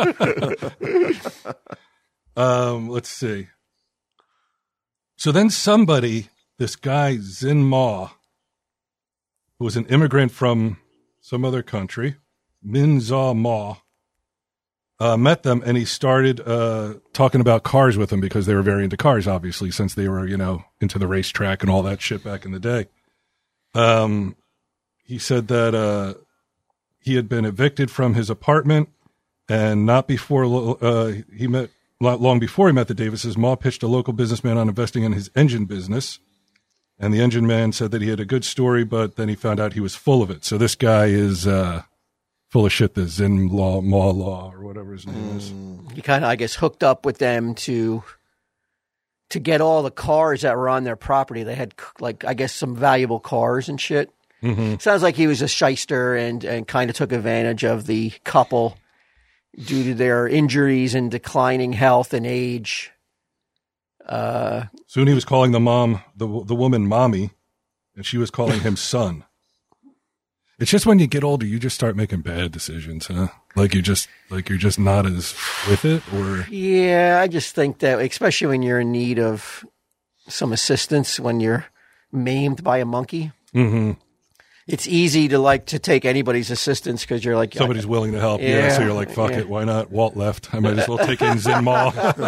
Um, let's see. So then somebody, this guy, Zin Ma, who was an immigrant from some other country, Min Zaw Ma, uh, met them, and he started uh, talking about cars with them because they were very into cars, obviously, since they were, you know, into the racetrack and all that shit back in the day. Um, he said that uh, he had been evicted from his apartment, and not before uh, he met, not long before he met the Davises, Ma pitched a local businessman on investing in his engine business. And the engine man said that he had a good story, but then he found out he was full of it. So this guy is uh, full of shit, the Zin Law, Ma Law, or whatever his name is. He kind of, I guess, hooked up with them to to get all the cars that were on their property. They had, like, I guess, some valuable cars and shit. Mm-hmm. Sounds like he was a shyster and, and kind of took advantage of the couple due to their injuries and declining health and age. Uh, Soon he was calling the mom, the the woman, mommy, and she was calling him son. It's just when you get older, you just start making bad decisions, huh? Like you just, like you're just not as with it, or yeah, I just think that, especially when you're in need of some assistance, when you're maimed by a monkey, mm-hmm. it's easy to like to take anybody's assistance because you're like somebody's willing to help. Yeah, Yeah, so you're like, fuck yeah. it, why not? Walt left. I might as well take in Zin Ma.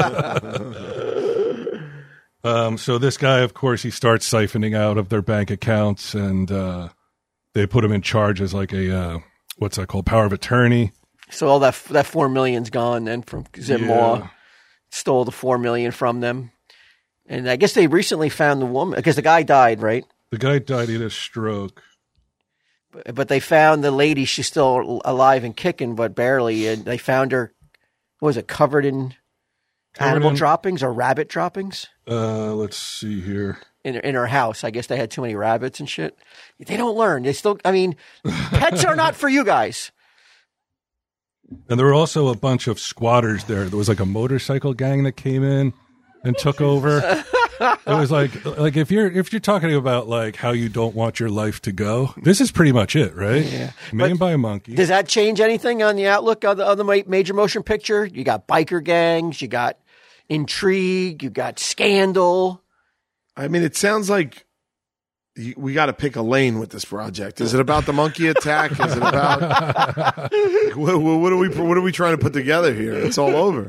Um, so this guy, of course, he starts siphoning out of their bank accounts, and uh, they put him in charge as like a uh, what's that called, power of attorney. So all that that four million's gone then from Zin Ma. Yeah. Stole the four million from them, and I guess they recently found the woman because the guy died, right? The guy died in a stroke. But, but they found the lady; she's still alive and kicking, but barely. And they found her. What was it, covered in Covered animal in- droppings or rabbit droppings Uh, let's see here. in in her house? I guess they had too many rabbits and shit. They don't learn. They still. I mean, pets are not for you guys. And there were also a bunch of squatters there. There was like a motorcycle gang that came in and took over. It was like, like if you're if you're talking about like how you don't want your life to go, this is pretty much it, right? Yeah. Made by a monkey. Does that change anything on the outlook of the, of the ma- major motion picture? You got biker gangs, you got intrigue, you got scandal. I mean, it sounds like y- we got to pick a lane with this project. Is it about the monkey attack? Is it about what, what are we what are we trying to put together here? It's all over.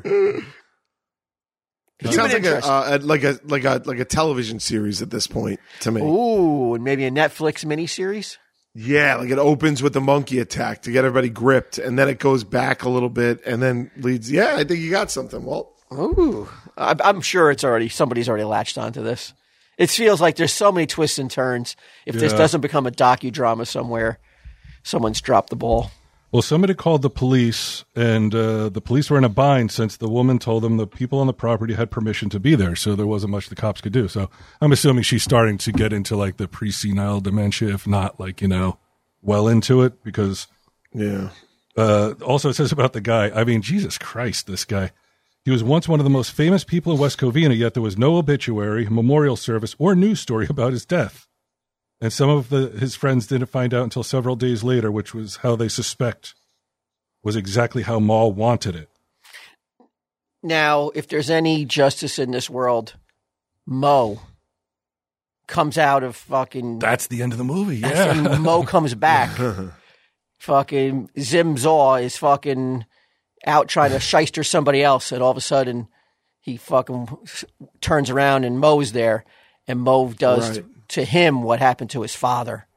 It Human sounds like a, interest. uh, a like a like a like a television series at this point to me. Ooh, and maybe a Netflix miniseries. Yeah, like it opens with the monkey attack to get everybody gripped, and then it goes back a little bit, and then leads. Yeah, I think you got something, Walt. Ooh, I'm, I'm sure it's already somebody's already latched onto this. It feels like there's so many twists and turns. If this Yeah. doesn't become a docudrama somewhere, someone's dropped the ball. Well, somebody called the police, and uh, the police were in a bind since the woman told them the people on the property had permission to be there, so there wasn't much the cops could do. So I'm assuming she's starting to get into like the pre-senile dementia, if not like, you know, well into it, because Yeah. uh, also it says about the guy, I mean, Jesus Christ, this guy. He was once one of the most famous people in West Covina, yet there was no obituary, memorial service, or news story about his death. And some of the, his friends didn't find out until several days later, which was how they suspect was exactly how Maul wanted it. Now, if there's any justice in this world, Mo comes out of fucking. That's the end of the movie, That's yeah. when Mo comes back. Fucking Zim Zaw is fucking out trying to shyster somebody else, and all of a sudden he fucking turns around and Mo's there, and Mo does Right. to him what happened to his father.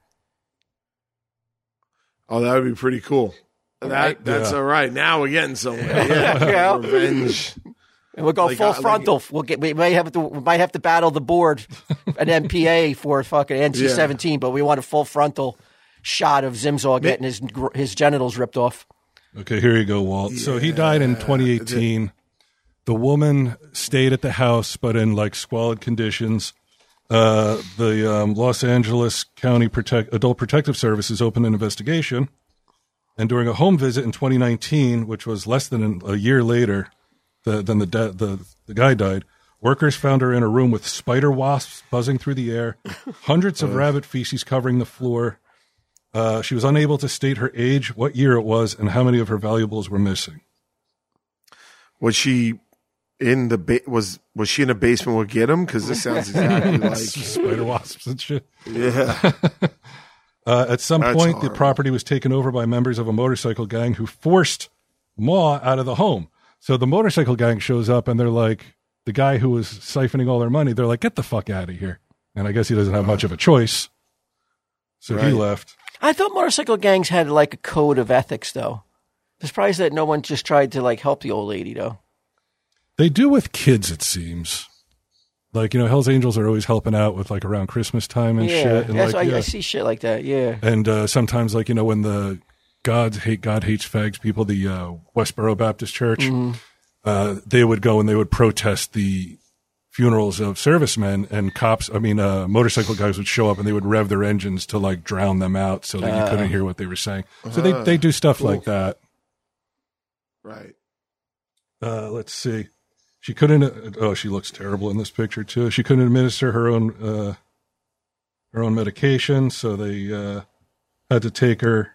Oh, that would be pretty cool. That Right. that's Yeah. all right. Now we're getting somewhere. Yeah, Yeah. revenge. And we'll go Like, full uh, like- frontal. we'll get. We may have to. We might have to battle the board, an M P A for fucking N C seventeen, but we want a full frontal shot of Zimzaw getting his gr- his genitals ripped off. Okay, here you go, Walt. So he died in twenty eighteen. The woman stayed at the house, but in like squalid conditions. Uh, the um, Los Angeles County Protect- Adult Protective Services opened an investigation. And during a home visit in twenty nineteen, which was less than a year later the, than the, de- the the guy died, workers found her in a room with spider wasps buzzing through the air, hundreds of rabbit feces covering the floor. Uh, she was unable to state her age, what year it was, and how many of her valuables were missing. Was she in the ba- was was she in a basement with Get 'em? Because this sounds exactly like Spider wasps and shit. yeah. Uh, at some That's point, the horrible. property was taken over by members of a motorcycle gang who forced Maw out of the home. So the motorcycle gang shows up, and they're like, the guy who was siphoning all their money, they're like, get the fuck out of here. And I guess he doesn't have much of a choice. So he Right. left. I thought motorcycle gangs had like a code of ethics, though. I'm surprised that no one just tried to like help the old lady, though. They do with kids, it seems. Like, you know, Hell's Angels are always helping out with like around Christmas time and yeah, shit. And that's like, I, yeah. I see shit like that. Yeah, And uh, sometimes, like, you know, when the God's hate, God hates fags people, the uh, Westboro Baptist Church, Mm-hmm. uh, they would go and they would protest the funerals of servicemen, and cops, I mean, uh, motorcycle guys would show up and they would rev their engines to like drown them out so that you Uh. couldn't hear what they were saying. So they, they do stuff like that. Right. Uh, let's see. She couldn't. Uh, oh, she looks terrible in this picture too. She couldn't administer her own uh, her own medication, so they uh, had to take her.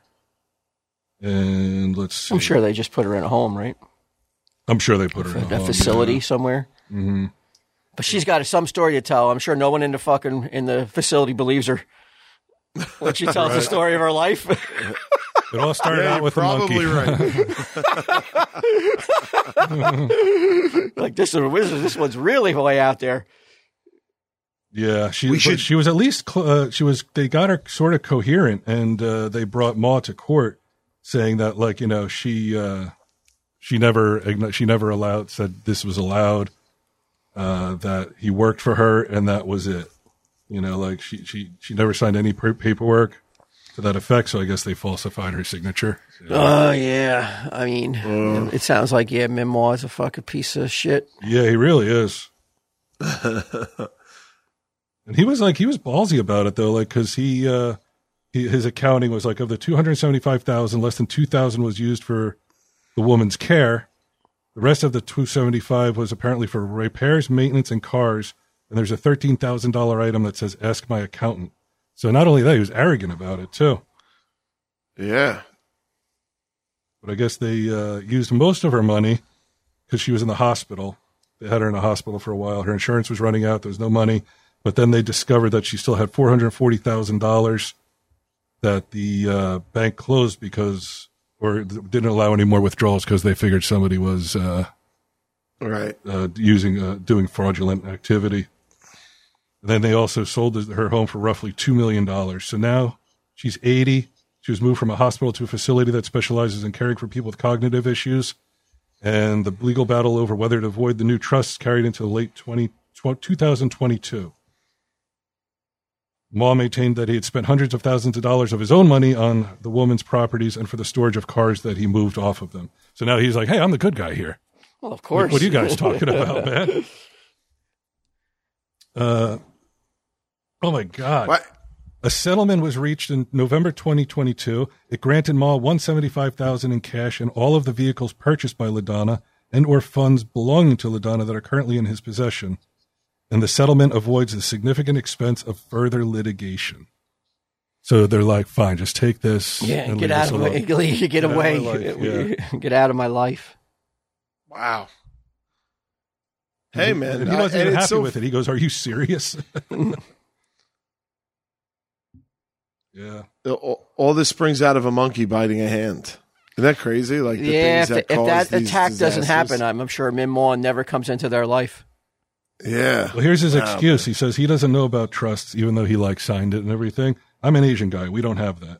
And let's see. I'm sure they just put her in a home, right? I'm sure they put her in a A home, facility yeah. somewhere. Mm-hmm. But she's got some story to tell. I'm sure no one in the fucking in the facility believes her when she tells the story of her life. It all started Yeah, out you're with a monkey. probably right. Like this is this one's really way out there. Yeah, she We but should- she was at least cl- uh, she was. They got her sort of coherent, and uh, they brought Ma to court, saying that like you know she uh, she never igno- she never allowed said this was allowed, uh, that he worked for her, and that was it. You know, like she she she never signed any pa- paperwork to that effect. So I guess they falsified her signature. Oh yeah, I mean, it sounds like yeah, Memoir is a fucking piece of shit. Yeah, he really is. And he was like, he was ballsy about it though, like because he, uh, he, his accounting was like of the two hundred seventy-five thousand, less than two thousand was used for the woman's care. The rest of the two seventy-five was apparently for repairs, maintenance, and cars. And there's a thirteen thousand dollar item that says "Ask my accountant." So not only that, he was arrogant about it too. Yeah. But I guess they uh, used most of her money because she was in the hospital. They had her in the hospital for a while. Her insurance was running out. There was no money. But then they discovered that she still had four hundred forty thousand dollars that the uh, bank closed because, or didn't allow any more withdrawals because they figured somebody was uh, Right. uh, using, uh, doing fraudulent activity. And then they also sold her home for roughly two million dollars. So now She's eighty. She was moved from a hospital to a facility that specializes in caring for people with cognitive issues. And the legal battle over whether to avoid the new trusts carried into the late twenty, twenty twenty-two. Ma maintained that he had spent hundreds of thousands of dollars of his own money on the woman's properties and for the storage of cars that he moved off of them. So now he's like, hey, I'm the good guy here. Well, of course. What are you guys talking about, man? Uh, oh, my God. What? A settlement was reached in November twenty twenty-two. It granted Ma one hundred seventy-five thousand dollars in cash and all of the vehicles purchased by LaDonna and or funds belonging to LaDonna that are currently in his possession. And the settlement avoids the significant expense of further litigation. So they're like, fine, just take this. Yeah, and get leave out us of alone. my, get, get out of away. my life, yeah. Get out of my life. Wow. Hey, man. And he wasn't I- and even it's happy so- with it. He goes, are you serious? Yeah. all, all this springs out of a monkey biting a hand. Isn't that crazy? Like the Yeah, things if, that the, if cause that these attack doesn't disasters. happen, I'm, I'm sure Min Ma never comes into their life. Yeah. Well, here's his Wow, excuse. He says he doesn't know about trusts, even though he like signed it and everything. I'm an Asian guy. We don't have that.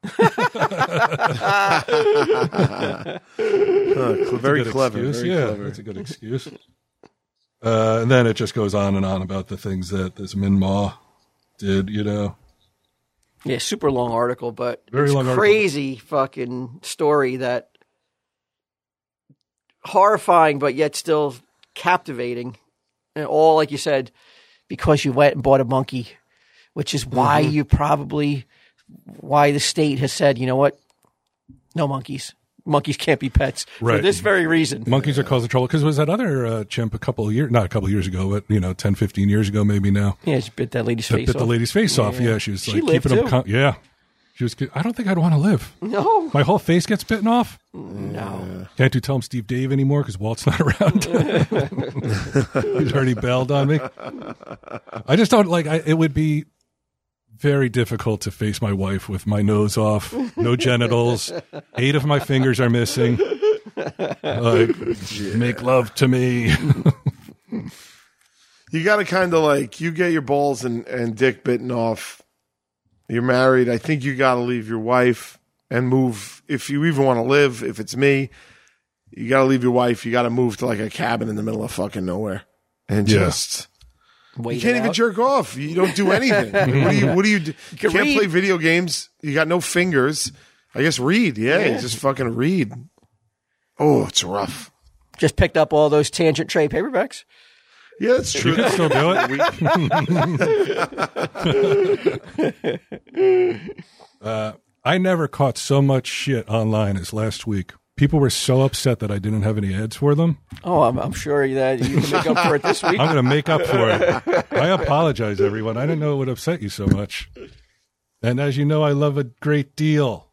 Huh, very Good clever. excuse. Very yeah, clever. that's a good excuse. Uh, and then it just goes on and on about the things that this Min Ma did, you know. Yeah, super long article, but Very it's long article. crazy fucking story that horrifying, but yet still captivating. And all, like you said, because you went and bought a monkey, which is why Mm-hmm. you probably, why the state has said, you know what, no monkeys. Monkeys can't be pets for Right. this very reason. Monkeys are causing trouble. Because was that other uh, chimp a couple of years, not a couple of years ago, but, you know, ten, fifteen years ago maybe now. Yeah, just bit that lady's That face bit off. the lady's face off. Yeah, she was She like lived keeping him. too. Con- yeah. She was. I don't think I'd want to live. No, My whole face gets bitten off. no. Can't do tell him Steve Dave anymore because Walt's not around. He's already bailed on me. I just don't like. I, it would be very difficult to face my wife with my nose off, no genitals, eight of my fingers are missing. Like, make love to me. You got to kind of like, you get your balls and, and dick bitten off. You're married. I think you got to leave your wife and move. If you even want to live, if it's me, you got to leave your wife. You got to move to like a cabin in the middle of fucking nowhere and Yeah. just. Wait You can't it even out. jerk off. You don't do anything. what do you? What do you? Do? You can can't read. play video games. You got no fingers. I guess read. Yeah, Yeah. you just fucking read. Oh, it's rough. Just picked up all those Tangent trade paperbacks. Yeah, that's true. You can still do it. uh, I never caught so much shit online as last week. People were so upset that I didn't have any ads for them. Oh, I'm, I'm sure that you can make up for it this week. I'm going to make up for it. I apologize, everyone. I didn't know it would upset you so much. And as you know, I love a great deal.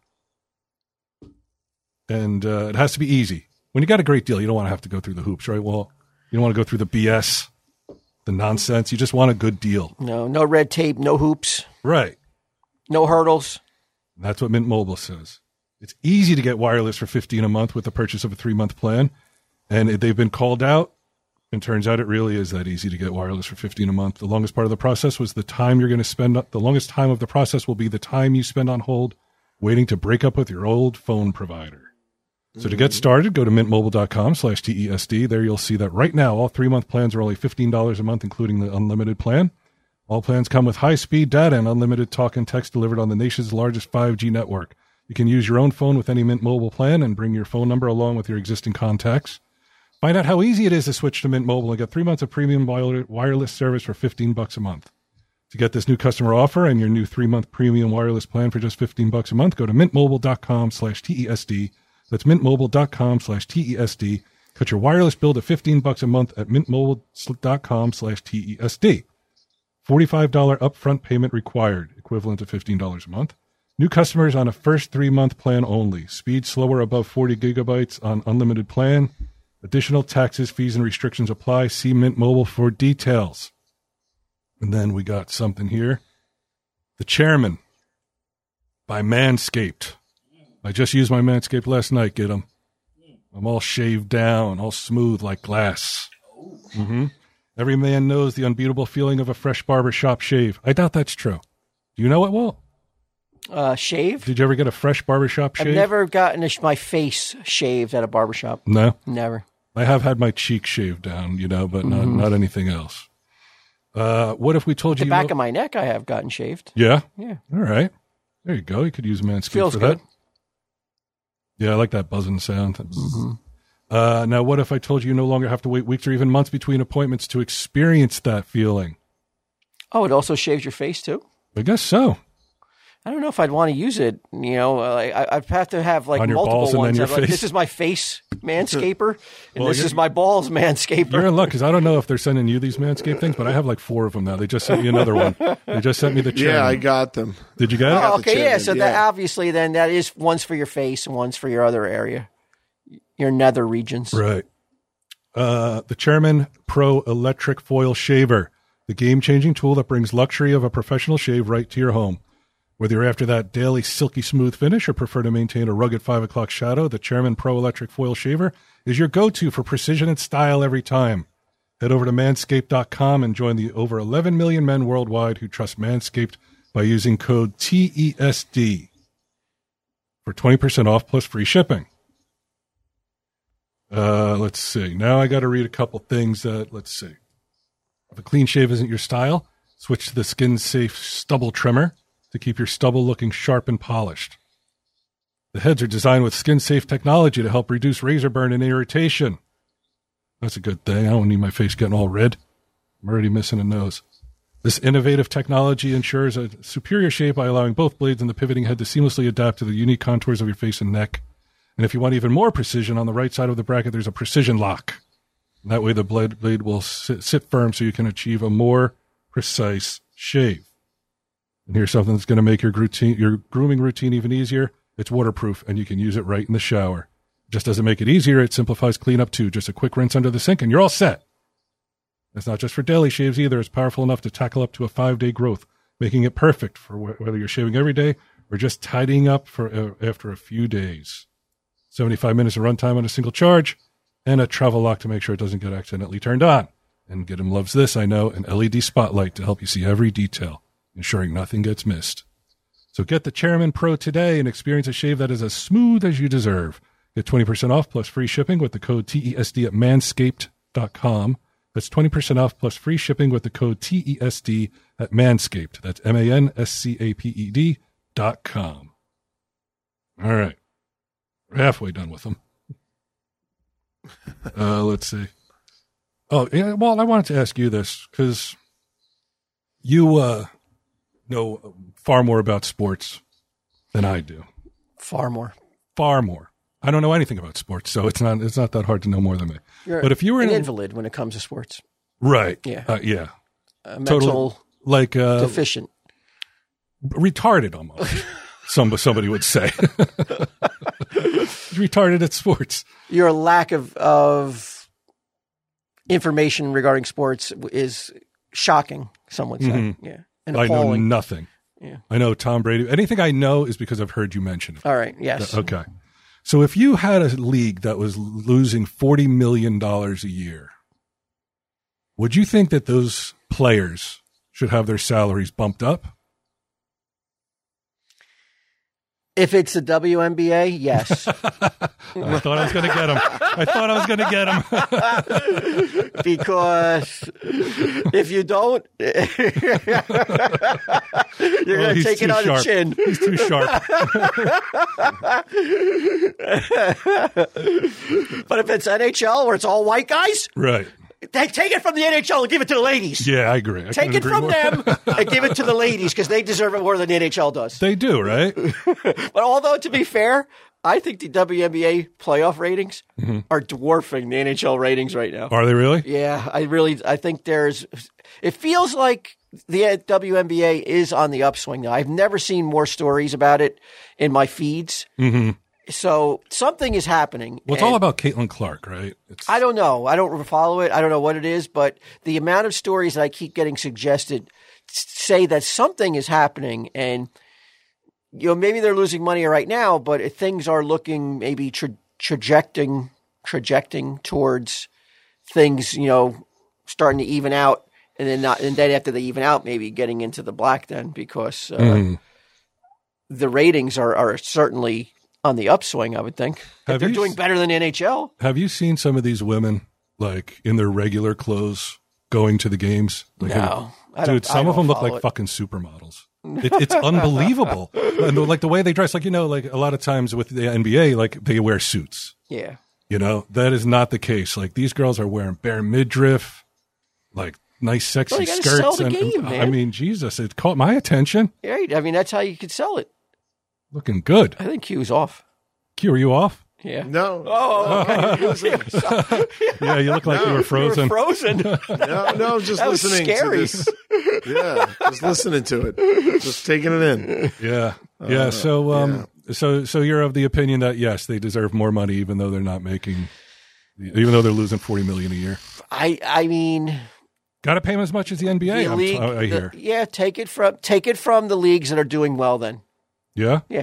And uh, it has to be easy. When you got a great deal, you don't want to have to go through the hoops, right? Well, you don't want to go through the B S, the nonsense. You just want a good deal. No, no red tape, no hoops, Right. no hurdles. That's what Mint Mobile says. It's easy to get wireless for fifteen dollars a month with the purchase of a three-month plan. And they've been called out. And turns out it really is that easy to get wireless for fifteen dollars a month. The longest part of the process was the time you're going to spend. The longest time of the process will be the time you spend on hold waiting to break up with your old phone provider. So to get started, go to mintmobile.com slash TESD. There you'll see that right now all three-month plans are only fifteen dollars a month, including the unlimited plan. All plans come with high-speed data and unlimited talk and text delivered on the nation's largest five G network. You can use your own phone with any Mint Mobile plan and bring your phone number along with your existing contacts. Find out how easy it is to switch to Mint Mobile and get three months of premium wireless service for fifteen bucks a month. To get this new customer offer and your new three-month premium wireless plan for just fifteen bucks a month, go to mintmobile.com slash TESD. That's mintmobile.com slash TESD. Cut your wireless bill to fifteen bucks a month at mintmobile.com slash TESD. forty-five dollars upfront payment required, equivalent to fifteen dollars a month. New customers on a first three-month plan only. Speed slower above forty gigabytes on unlimited plan. Additional taxes, fees, and restrictions apply. See Mint Mobile for details. And then we got something here. The Chairman by Manscaped. I just used my Manscaped last night, get 'em. I'm all shaved down, all smooth like glass. Mm-hmm. Every man knows the unbeatable feeling of a fresh barbershop shave. I doubt that's true. Do you know it, Walt? Uh, shave? Did you ever get a fresh barbershop shave? I've never gotten a sh- my face shaved at a barbershop. No? Never. I have had my cheek shaved down, you know, but not, not anything else. Uh, what if we told The you... back you know- of my neck I have gotten shaved. Yeah? Yeah. All right. There you go. You could use Manscaped Feels for good. that. Yeah, I like that buzzing sound. Uh, now, what if I told you you no longer have to wait weeks or even months between appointments to experience that feeling? Oh, it also shaves your face too? I guess so. I don't know if I'd want to use it. You know, I, I- I'd have to have like On your multiple balls and then ones. your I'm like, face? this is my face manscaper, and Well, this you're- is my balls manscaper. You're in luck because I don't know if they're sending you these Manscaped things, but I have like four of them now. They just sent me another one. They just sent me the chair. Yeah, I got them. Did you get it? Oh, the okay, yeah. chairman, So that yeah. obviously then that is one's for your face and one's for your other area, your nether regions. Right. Uh, the Chairman Pro Electric Foil Shaver, the game-changing tool that brings luxury of a professional shave right to your home. Whether you're after that daily silky smooth finish or prefer to maintain a rugged five o'clock shadow, the Chairman Pro Electric Foil Shaver is your go-to for precision and style every time. Head over to manscaped dot com and join the over eleven million men worldwide who trust Manscaped by using code T E S D for twenty percent off plus free shipping. Uh, let's see. Now I got to read a couple things that, let's see. If a clean shave isn't your style, switch to the skin-safe stubble trimmer to keep your stubble looking sharp and polished. The heads are designed with skin-safe technology to help reduce razor burn and irritation. That's a good thing. I don't need my face getting all red. I'm already missing a nose. This innovative technology ensures a superior shape by allowing both blades and the pivoting head to seamlessly adapt to the unique contours of your face and neck. And if you want even more precision, on the right side of the bracket, there's a precision lock. And that way the blade, blade will sit, sit firm so you can achieve a more precise shave. And here's something that's going to make your routine, your grooming routine even easier. It's waterproof, and you can use it right in the shower. Just doesn't make it easier, it simplifies cleanup too. Just a quick rinse under the sink, and you're all set. It's not just for daily shaves either. It's powerful enough to tackle up to a five-day growth, making it perfect for wh- whether you're shaving every day or just tidying up for uh, after a few days. seventy-five minutes of runtime on a single charge, and a travel lock to make sure it doesn't get accidentally turned on. And Get 'em loves this, I know, an L E D spotlight to help you see every detail, ensuring nothing gets missed. So get the Chairman Pro today and experience a shave that is as smooth as you deserve. Get twenty percent off plus free shipping with the code T E S D at manscaped dot com. That's twenty percent off plus free shipping with the code T E S D at Manscaped. That's M A N S C A P E D dot com. All right. We're halfway done with them. Uh, let's see. Oh, yeah, well, I wanted to ask you this because you uh, know far more about sports than I do. Far more. Far more. I don't know anything about sports, so it's not it's not that hard to know more than me. You're But if you were an in a- invalid when it comes to sports. Right. Yeah. Uh, yeah. Uh, Totally. mental Like uh, deficient. retarded almost. Some somebody would say. Retarded at sports. Your lack of of information regarding sports is shocking, some would say. Mhm. Yeah. And I know appalling. nothing. Yeah. I know Tom Brady. Anything I know is because I've heard you mention it. All right. Yes. Okay. So if you had a league that was losing forty million dollars a year, would you think that those players should have their salaries bumped up? If it's the W N B A, yes. I thought I was going to get him. I thought I was going to get him. Because if you don't, you're Well, going to he's take it too on sharp. the chin. He's too sharp. But if it's N H L where it's all white guys, Right. they take it from the N H L and give it to the ladies. Yeah, I agree. I Take couldn't it agree from more. them and give it to the ladies because they deserve it more than the N H L does. They do, right? But although, to be fair, I think the W N B A playoff ratings are dwarfing the N H L ratings right now. Are they really? Yeah, I really, I think there's, it feels like the W N B A is on the upswing now. I've never seen more stories about it in my feeds. Mm-hmm. So something is happening. Well, it's And all about Caitlin Clark, right? It's, I don't know. I don't follow it. I don't know what it is, but the amount of stories that I keep getting suggested say that something is happening, and you know maybe they're losing money right now, but if things are looking maybe tra- trajecting, trajecting towards things, you know, starting to even out, and then not, and then after they even out, maybe getting into the black then because uh, Mhm. the ratings are, are certainly on the upswing, I would think. Have They're you doing s- better than the N H L. Have you seen some of these women like in their regular clothes going to the games? Like, No. I don't- dude, some I of them don't look follow like it. fucking supermodels. It, it's unbelievable, and the- like the way they dress. Like you know, like a lot of times with the N B A, like they wear suits. Yeah. You know, that is not the case. Like these girls are wearing bare midriff, like nice, sexy Well, you gotta skirts. sell the and game, I man. mean, Jesus, it caught my attention. Right. I mean, that's how you could sell it. Looking good. I think Q's off. Q, are you off? Yeah. No, Oh, okay. Yeah, you look like you were frozen. You were frozen. no, no, just That was listening scary. to this. Yeah, just listening to it, just taking it in. Yeah, yeah. So, um, so, so you're of the opinion that yes, they deserve more money, even though they're not making, even though they're losing forty million a year. I I mean, Got to pay them as much as the N B A. the I'm- league. I, I the- hear. yeah, take it from take it from the leagues that are doing well. Then. Yeah, Yeah.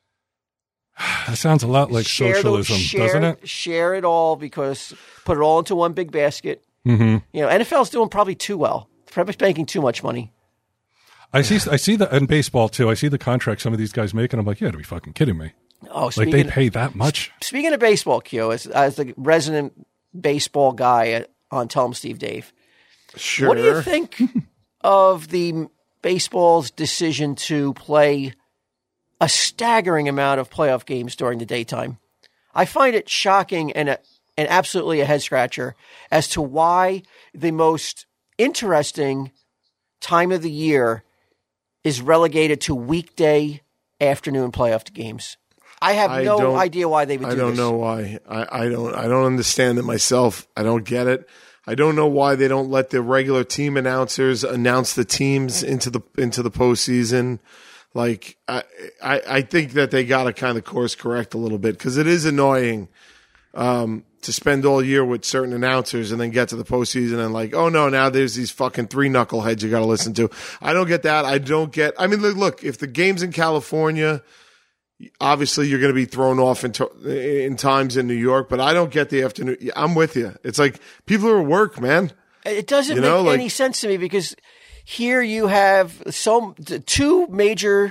that sounds a lot like Share the- socialism, share, doesn't it? Share it all because put it all into one big basket. Mm-hmm. You know, N F L's doing probably too well. Probably making too much money. I see. I see that in baseball too. I see the contract some of these guys make, and I'm like, yeah, to be fucking kidding me. Oh, Like speaking they pay that much? Speaking of baseball, Q, as, as the resident baseball guy at, on Tell 'em Steve Dave, Sure. what do you think of the baseball's decision to play a staggering amount of playoff games during the daytime? I find it shocking and a, and absolutely a head scratcher as to why the most interesting time of the year is relegated to weekday afternoon playoff games. I have I no don't- idea why they would I do don't this. know why. I, I don't. I don't understand it myself. I don't get it. I don't know why they don't let the regular team announcers announce the teams into the into the postseason. Like I, I, I think that they got to kind of course correct a little bit because it is annoying um, to spend all year with certain announcers and then get to the postseason and like, oh no, now there's these fucking three knuckleheads you got to listen to. I don't get that. I don't get. I mean, look, look if the game's in California. Obviously, you're going to be thrown off in, to, in times in New York, but I don't get the afternoon. I'm with you. It's like people are at work, man. It doesn't You make know, like- any sense to me because here you have so two major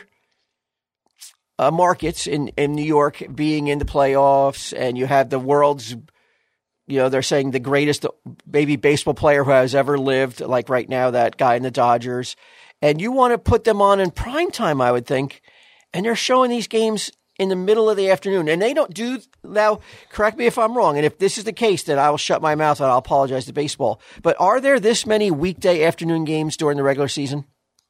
uh, markets in, in New York being in the playoffs, and you have the world's, you know, they're saying the greatest maybe baseball player who has ever lived, like right now, that guy in the Dodgers. And you want to put them on in prime time, I would think. And they're showing these games in the middle of the afternoon. And they don't do, now, correct me if I'm wrong. And if this is the case, then I will shut my mouth and I'll apologize to baseball. But are there this many weekday afternoon games during the regular season?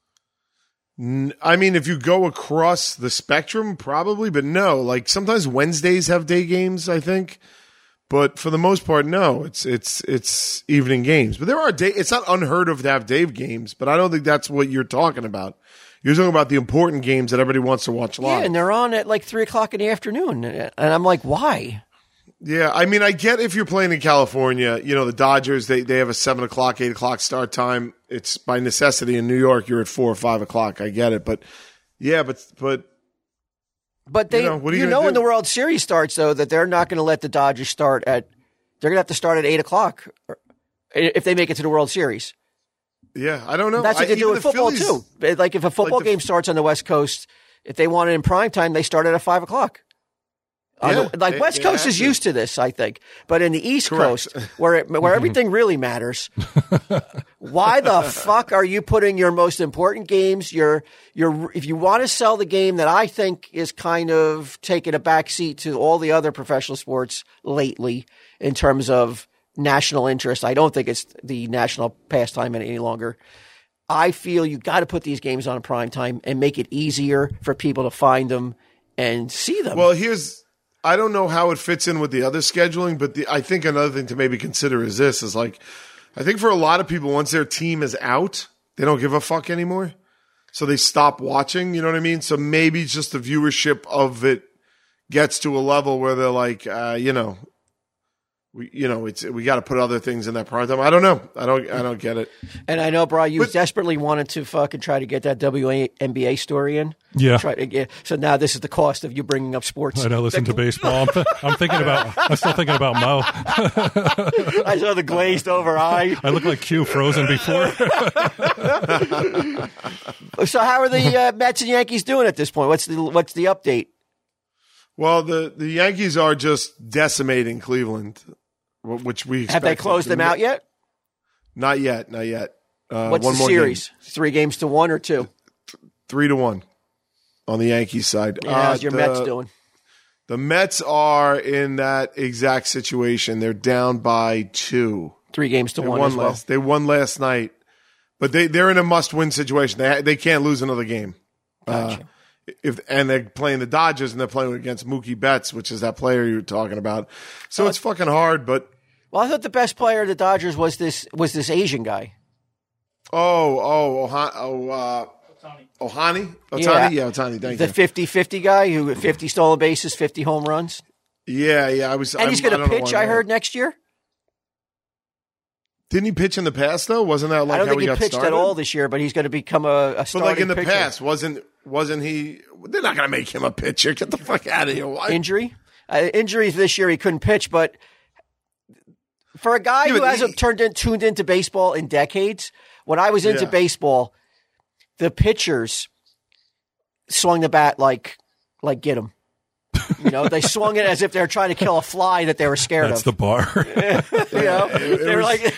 I mean, if you go across the spectrum, probably, but no. Like sometimes Wednesdays have day games, I think, but for the most part, no. It's it's it's evening games. But there are day. It's not unheard of to have day games, but I don't think that's what you're talking about. You're talking about the important games that everybody wants to watch live. Yeah, and they're on at like three o'clock in the afternoon. And I'm like, why? Yeah, I mean, I get if you're playing in California, you know, the Dodgers, they, they have a seven o'clock, eight o'clock start time. It's by necessity. In New York, you're at four or five o'clock. I get it. But yeah, but, but But they, You you know, know, what are you gonna when do? the World Series starts, though, that they're not going to let the Dodgers start at, they're going to have to start at eight o'clock or- if they make it to the World Series. yeah, I don't know. That's what I- they do even with the football, Phillies- too. Like if a football the- game starts on the West Coast, if they want it in prime time, they start it at five o'clock. On Yeah, the- like they- West they Coast have is to. used to this, I think. But in the East Correct. Coast, where it, where everything really matters, why the fuck are you putting your most important games? Your your if you want to sell the game that I think is kind of taking a backseat to all the other professional sports lately in terms of national interest. I don't think it's the national pastime any longer. I feel you got to put these games on a prime time and make it easier for people to find them and see them. Well, here's I don't know how it fits in with the other scheduling, but the, I think another thing to maybe consider is this: is like I think for a lot of people, once their team is out, they don't give a fuck anymore, so they stop watching. You know what I mean? So maybe just the viewership of it gets to a level where they're like, uh, you know, we, you know, it's we got to put other things in that prime time. I don't know. I don't. I don't get it. And I know, Brian, you But- desperately wanted to fucking try to get that W N B A story in. Yeah. Try to get, so now this is the cost of you bringing up sports. I know. Listen to baseball. I'm, th- I'm thinking about. I'm still thinking about Mo. I saw the glazed over eye. I look like Q frozen before. So how are the uh, Mets and Yankees doing at this point? What's the what's the update? Well, the the Yankees are just decimating Cleveland, wh- which we Have they expected. closed them out yet? Not yet. Not yet. Uh, What's one the more series? game. Three games to one or two? Three to one on the Yankees side. Yeah, how's Uh, your the, Mets doing? The Mets are in that exact situation. They're down by two. Three games to They one won as well. last. They won last night, but they they're in a must win situation. They they can't lose another game. Gotcha. Uh, if and they're playing the Dodgers and they're playing against Mookie Betts, which is that player you were talking about. So it's fucking hard. But Well, I thought the best player of the Dodgers was this was this Asian guy. oh oh Oha- oh uh, Ohani Otani yeah Otani. Thank The you. fifty-fifty guy who fifty stolen bases, fifty home runs. Yeah yeah. I was. And he's I'm- going I to don't know pitch, why I not. heard, next year. Didn't he pitch in the past though? Wasn't that like I don't how think he he got pitched started? at all this year, but he's going to become a, a But starting like in the pitcher. past, wasn't wasn't he? They're not going to make him a pitcher. Get the fuck out of here! Why? Injury? Uh, injuries this year, he couldn't pitch, but for a guy Yeah, who but hasn't he- turned in, tuned into baseball in decades, when I was into Yeah. baseball, the pitchers swung the bat like like get him. You know, they swung it as if they were trying to kill a fly that they were scared That's of. the bar. you know, they were like,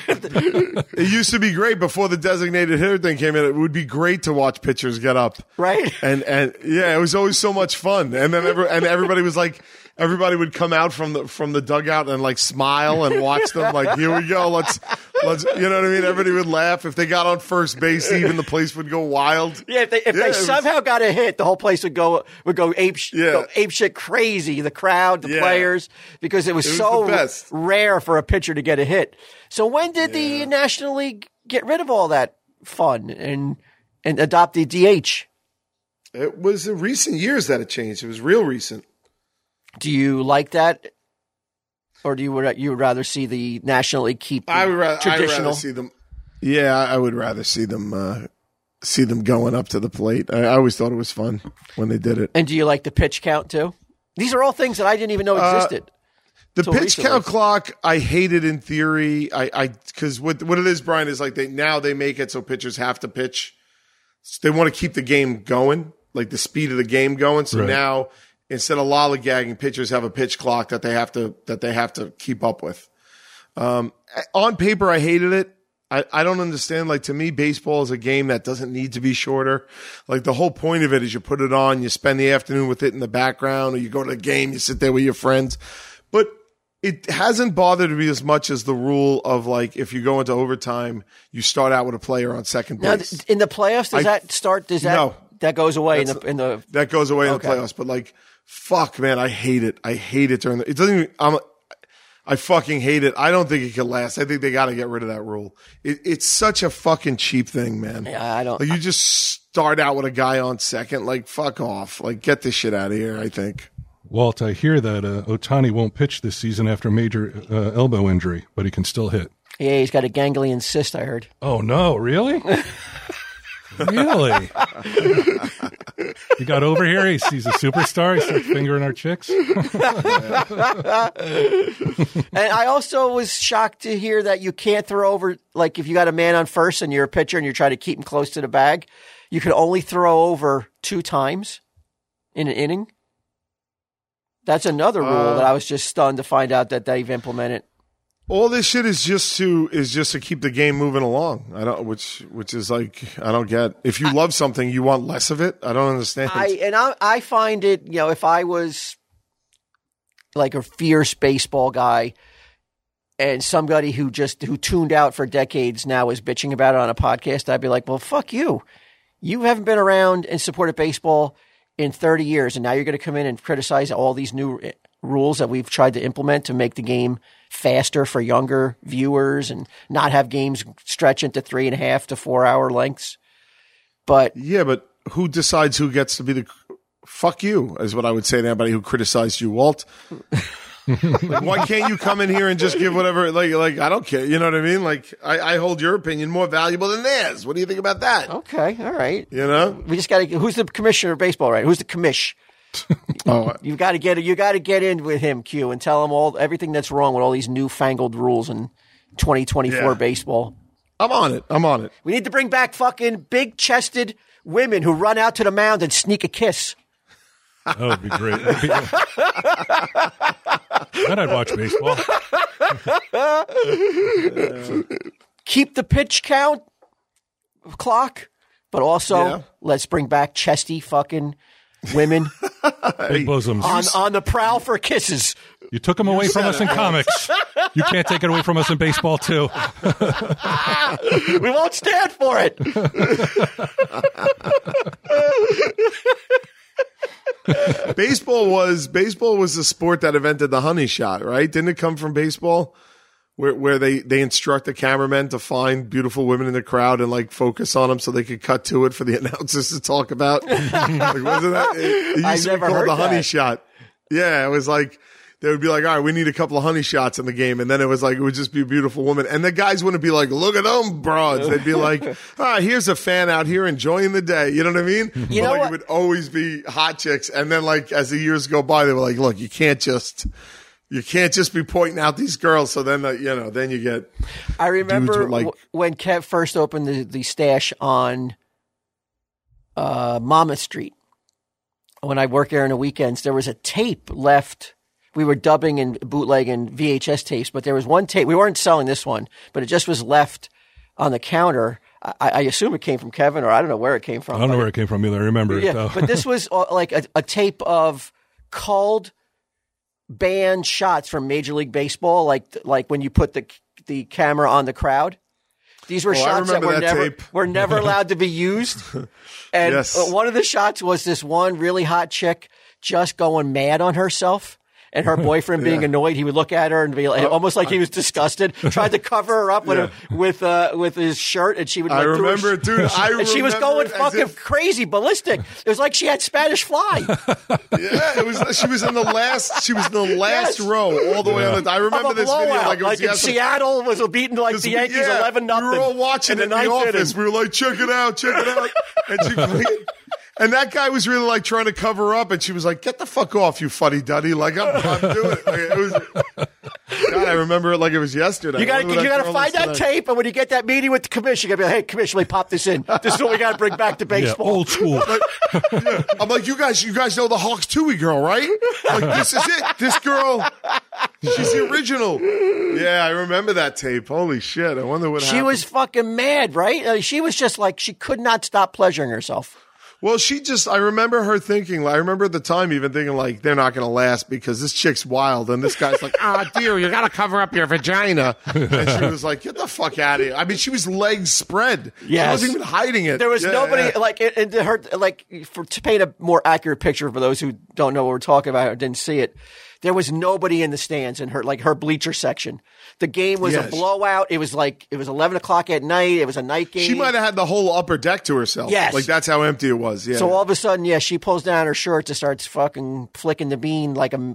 It used to be great before the designated hitter thing came in. It would be great to watch pitchers get up, right? and and yeah, it was always so much fun. And then every, and everybody was like, everybody would come out from the from the dugout and like smile and watch them. Like, here we go, let's let's, you know what I mean? Everybody would laugh if they got on first base. Even the place would go wild. Yeah, if they if Yeah, they it was- somehow got a hit, the whole place would go would go ape sh- Yeah. go ape shit crazy. The crowd, the Yeah. players, because it was, It was so the best. rare for a pitcher to get a hit. So when did the National League get rid of all that fun and and adopt the D H? It was in recent years that it changed. It was real recent. Do you like that, or do you would you would rather see the National League keep the I would rather, I'd traditional? rather see them. Yeah, I would rather see them uh, see them going up to the plate. I, I always thought it was fun when they did it. And do you like the pitch count too? These are all things that I didn't even know existed. The Till pitch recently. count clock, I hate it in theory. I, I, because what what it is, Brian, is like they now they make it so pitchers have to pitch. They want to keep the game going, like the speed of the game going. So Right. now instead of lollygagging, pitchers have a pitch clock that they have to that they have to keep up with. Um, on paper, I hated it. I, I don't understand. Like, to me, baseball is a game that doesn't need to be shorter. Like, the whole point of it is you put it on, you spend the afternoon with it in the background, or you go to the game, you sit there with your friends. But it hasn't bothered me as much as the rule of, like, if you go into overtime, you start out with a player on second Now, base. th- in the playoffs, does I- that start? Does that No. that goes away in the That's- in the? That goes away Okay. in the playoffs. But, like, fuck, man, I hate it. I hate it during the – it doesn't even – I'm I fucking hate it. I don't think it can last. I think they got to get rid of that rule. It, it's such a fucking cheap thing, man. Yeah, I don't. Like, you just start out with a guy on second. Like, fuck off. Like, get this shit out of here, I think. Walt, I hear that uh, Otani won't pitch this season after a major uh, elbow injury, but he can still hit. Yeah, he's got a ganglion cyst. I heard. Oh, no, really? Really? He got over here. He's, he's a superstar. He starts fingering our chicks. And I also was shocked to hear that you can't throw over, like if you got a man on first and you're a pitcher and you're trying to keep him close to the bag, you can only throw over two times in an inning. That's another rule Uh, that I was just stunned to find out that they've implemented. All this shit is just to is just to keep the game moving along. I don't, which which is like I don't get. If you love something, you want less of it. I don't understand. I and I, I find it, you know, if I was like a fierce baseball guy and somebody who just who tuned out for decades now is bitching about it on a podcast, I'd be like, well, fuck you. You haven't been around and supported baseball in thirty years, and now you're going to come in and criticize all these new rules that we've tried to implement to make the game faster for younger viewers and not have games stretch into three and a half to four hour lengths. But Yeah, but who decides who gets to be the? Fuck you is what I would say to anybody who criticized you, Walt. Like, why can't you come in here and just give whatever? Like, like I don't care. You know what I mean? Like, I, I hold your opinion more valuable than theirs. What do you think about that? Okay, all right. You know, we just got to. Who's the commissioner of baseball? Right? Who's the commish? oh, you got to get. You got to get in with him, Q, and tell him all everything that's wrong with all these newfangled rules in twenty twenty-four Yeah. baseball. I'm on it. I'm on it. We need to bring back fucking big-chested women who run out to the mound and sneak a kiss. That would be great. That'd be- then I'd watch baseball. Keep the pitch count clock, but also Yeah. let's bring back chesty fucking women Big bosoms. on, on the prowl for kisses. You took them away from said us in it. comics. You can't take it away from us in baseball, too. We won't stand for it. Baseball was baseball was the sport that invented the honey shot, right? Didn't it come from baseball, where where they they instruct the cameramen to find beautiful women in the crowd and like focus on them so they could cut to it for the announcers to talk about? Like, wasn't that? It, it used I've to never be called heard the honey that. shot. Yeah, it was like. They would be like, all right, we need a couple of honey shots in the game. And then it was like, it would just be a beautiful woman. And the guys wouldn't be like, look at them broads. They'd be like, ah, here's a fan out here enjoying the day. You know what I mean? You but know like, what? it would always be hot chicks. And then like, as the years go by, they were like, look, you can't just, you can't just be pointing out these girls. So then, uh, you know, then you get, I remember with, like- w- when Kev first opened the, the stash on uh, Monmouth Street. When I worked there on the weekends, there was a tape left. We were dubbing and bootlegging V H S tapes, but there was one tape. We weren't selling this one, but it just was left on the counter. I, I assume it came from Kevin, or I don't know where it came from. I don't know but where it came from either. I remember it, Yeah, though. but this was uh, like a, a tape of culled banned shots from Major League Baseball, like like when you put the the camera on the crowd. These were Oh, I shots that remember were that never tape. were never allowed to be used. And Yes. uh, one of the shots was this one really hot chick just going mad on herself. And her boyfriend being annoyed, he would look at her and be like, almost like he was disgusted. Tried to cover her up with Yeah. a, with uh, with his shirt, and she would. I Like, do her remember sh- it, dude. I and she was remember going it as fucking if- crazy, ballistic. It was like she had Spanish fly. yeah, it was, she was in the last, she was in the last Yes. row all the way on the, I remember of a this video blowout. like it was like in yesterday. Seattle was beating like the Yankees Yeah, eleven nothing. We were all watching it in the office. We were like, check it out, check it out. And she and that guy was really like trying to cover up, and she was like, get the fuck off, you fuddy duddy. Like, I'm, I'm doing it. Like, it was, God, I remember it like it was yesterday. You got I to wonder you what got to girl find is that tonight. tape, and when you get that meeting with the commission, you got to be like, "Hey, commission, let me pop this in. This is what we got to bring back to Yeah, baseball." old school. Yeah. I'm like, you guys, you guys know the Hawks Toohey girl, right? Like, this is it. This girl, she's the original. Yeah, I remember that tape. Holy shit! I wonder what She happened. was fucking mad, right? Uh, she was just like she could not stop pleasuring herself. Well, she just, I remember her thinking, I remember at the time even thinking, like, they're not going to last because this chick's wild. And this guy's like, ah, dear, you got to cover up your vagina. And she was like, get the fuck out of here. I mean, she was legs spread. Yes. She wasn't even hiding it. There was Yeah, nobody yeah. like it, it her like for to paint a more accurate picture for those who don't know what we're talking about or didn't see it. There was nobody in the stands in her like her bleacher section. The game was a Yes. blowout. It was like it was eleven o'clock at night. It was a night game. She might have had the whole upper deck to herself. Yes. Like, that's how empty it was. Yeah. So all of a sudden, yeah, she pulls down her shirt and starts fucking flicking the bean like a.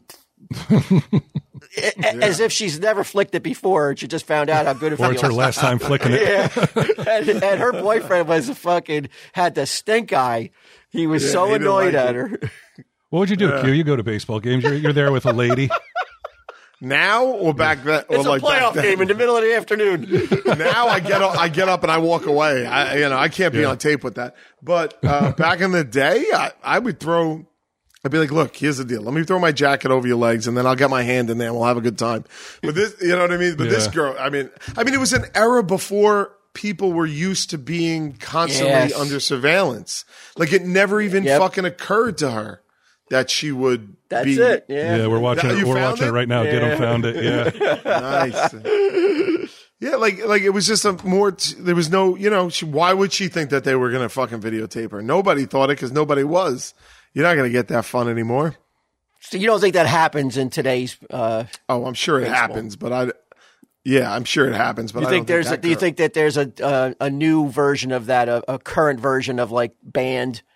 As if she's never flicked it before. She just found out how good it Or feels. it's her last time flicking it. Yeah. and, and her boyfriend was a fucking had the stink eye. He was Yeah, so he didn't annoyed like at it. her. What would you do, Q? You go to baseball games. You're, you're there with a lady. now or back then? Or It's like a playoff back then? game in the middle of the afternoon. Now I get up, I get up and I walk away. I, you know, I can't be Yeah. on tape with that. But uh, back in the day, I, I would throw. I'd be like, look, here's the deal. Let me throw my jacket over your legs, and then I'll get my hand in there, and we'll have a good time. But this, you know what I mean? But this Yeah. girl, I mean, I mean, it was an era before people were used to being constantly Yes. under surveillance. Like, it never even Yep. fucking occurred to her that she would. That's be, it. Yeah. Yeah, we're watching That- it. you We're found watching it? it? right now. Get Yeah. him found it. Yeah. Nice. Yeah, like like it was just a more. T- there was no, you know. She, why would she think that they were going to fucking videotape her? Nobody thought it because nobody was. You're not going to get that fun anymore. So you don't think that happens in today's? Uh, Oh, I'm sure it Baseball. happens, but I. Yeah, I'm sure it happens, but you I think don't there's? think a, that do you girl- think that there's a uh, a new version of that, a, a current version of like banned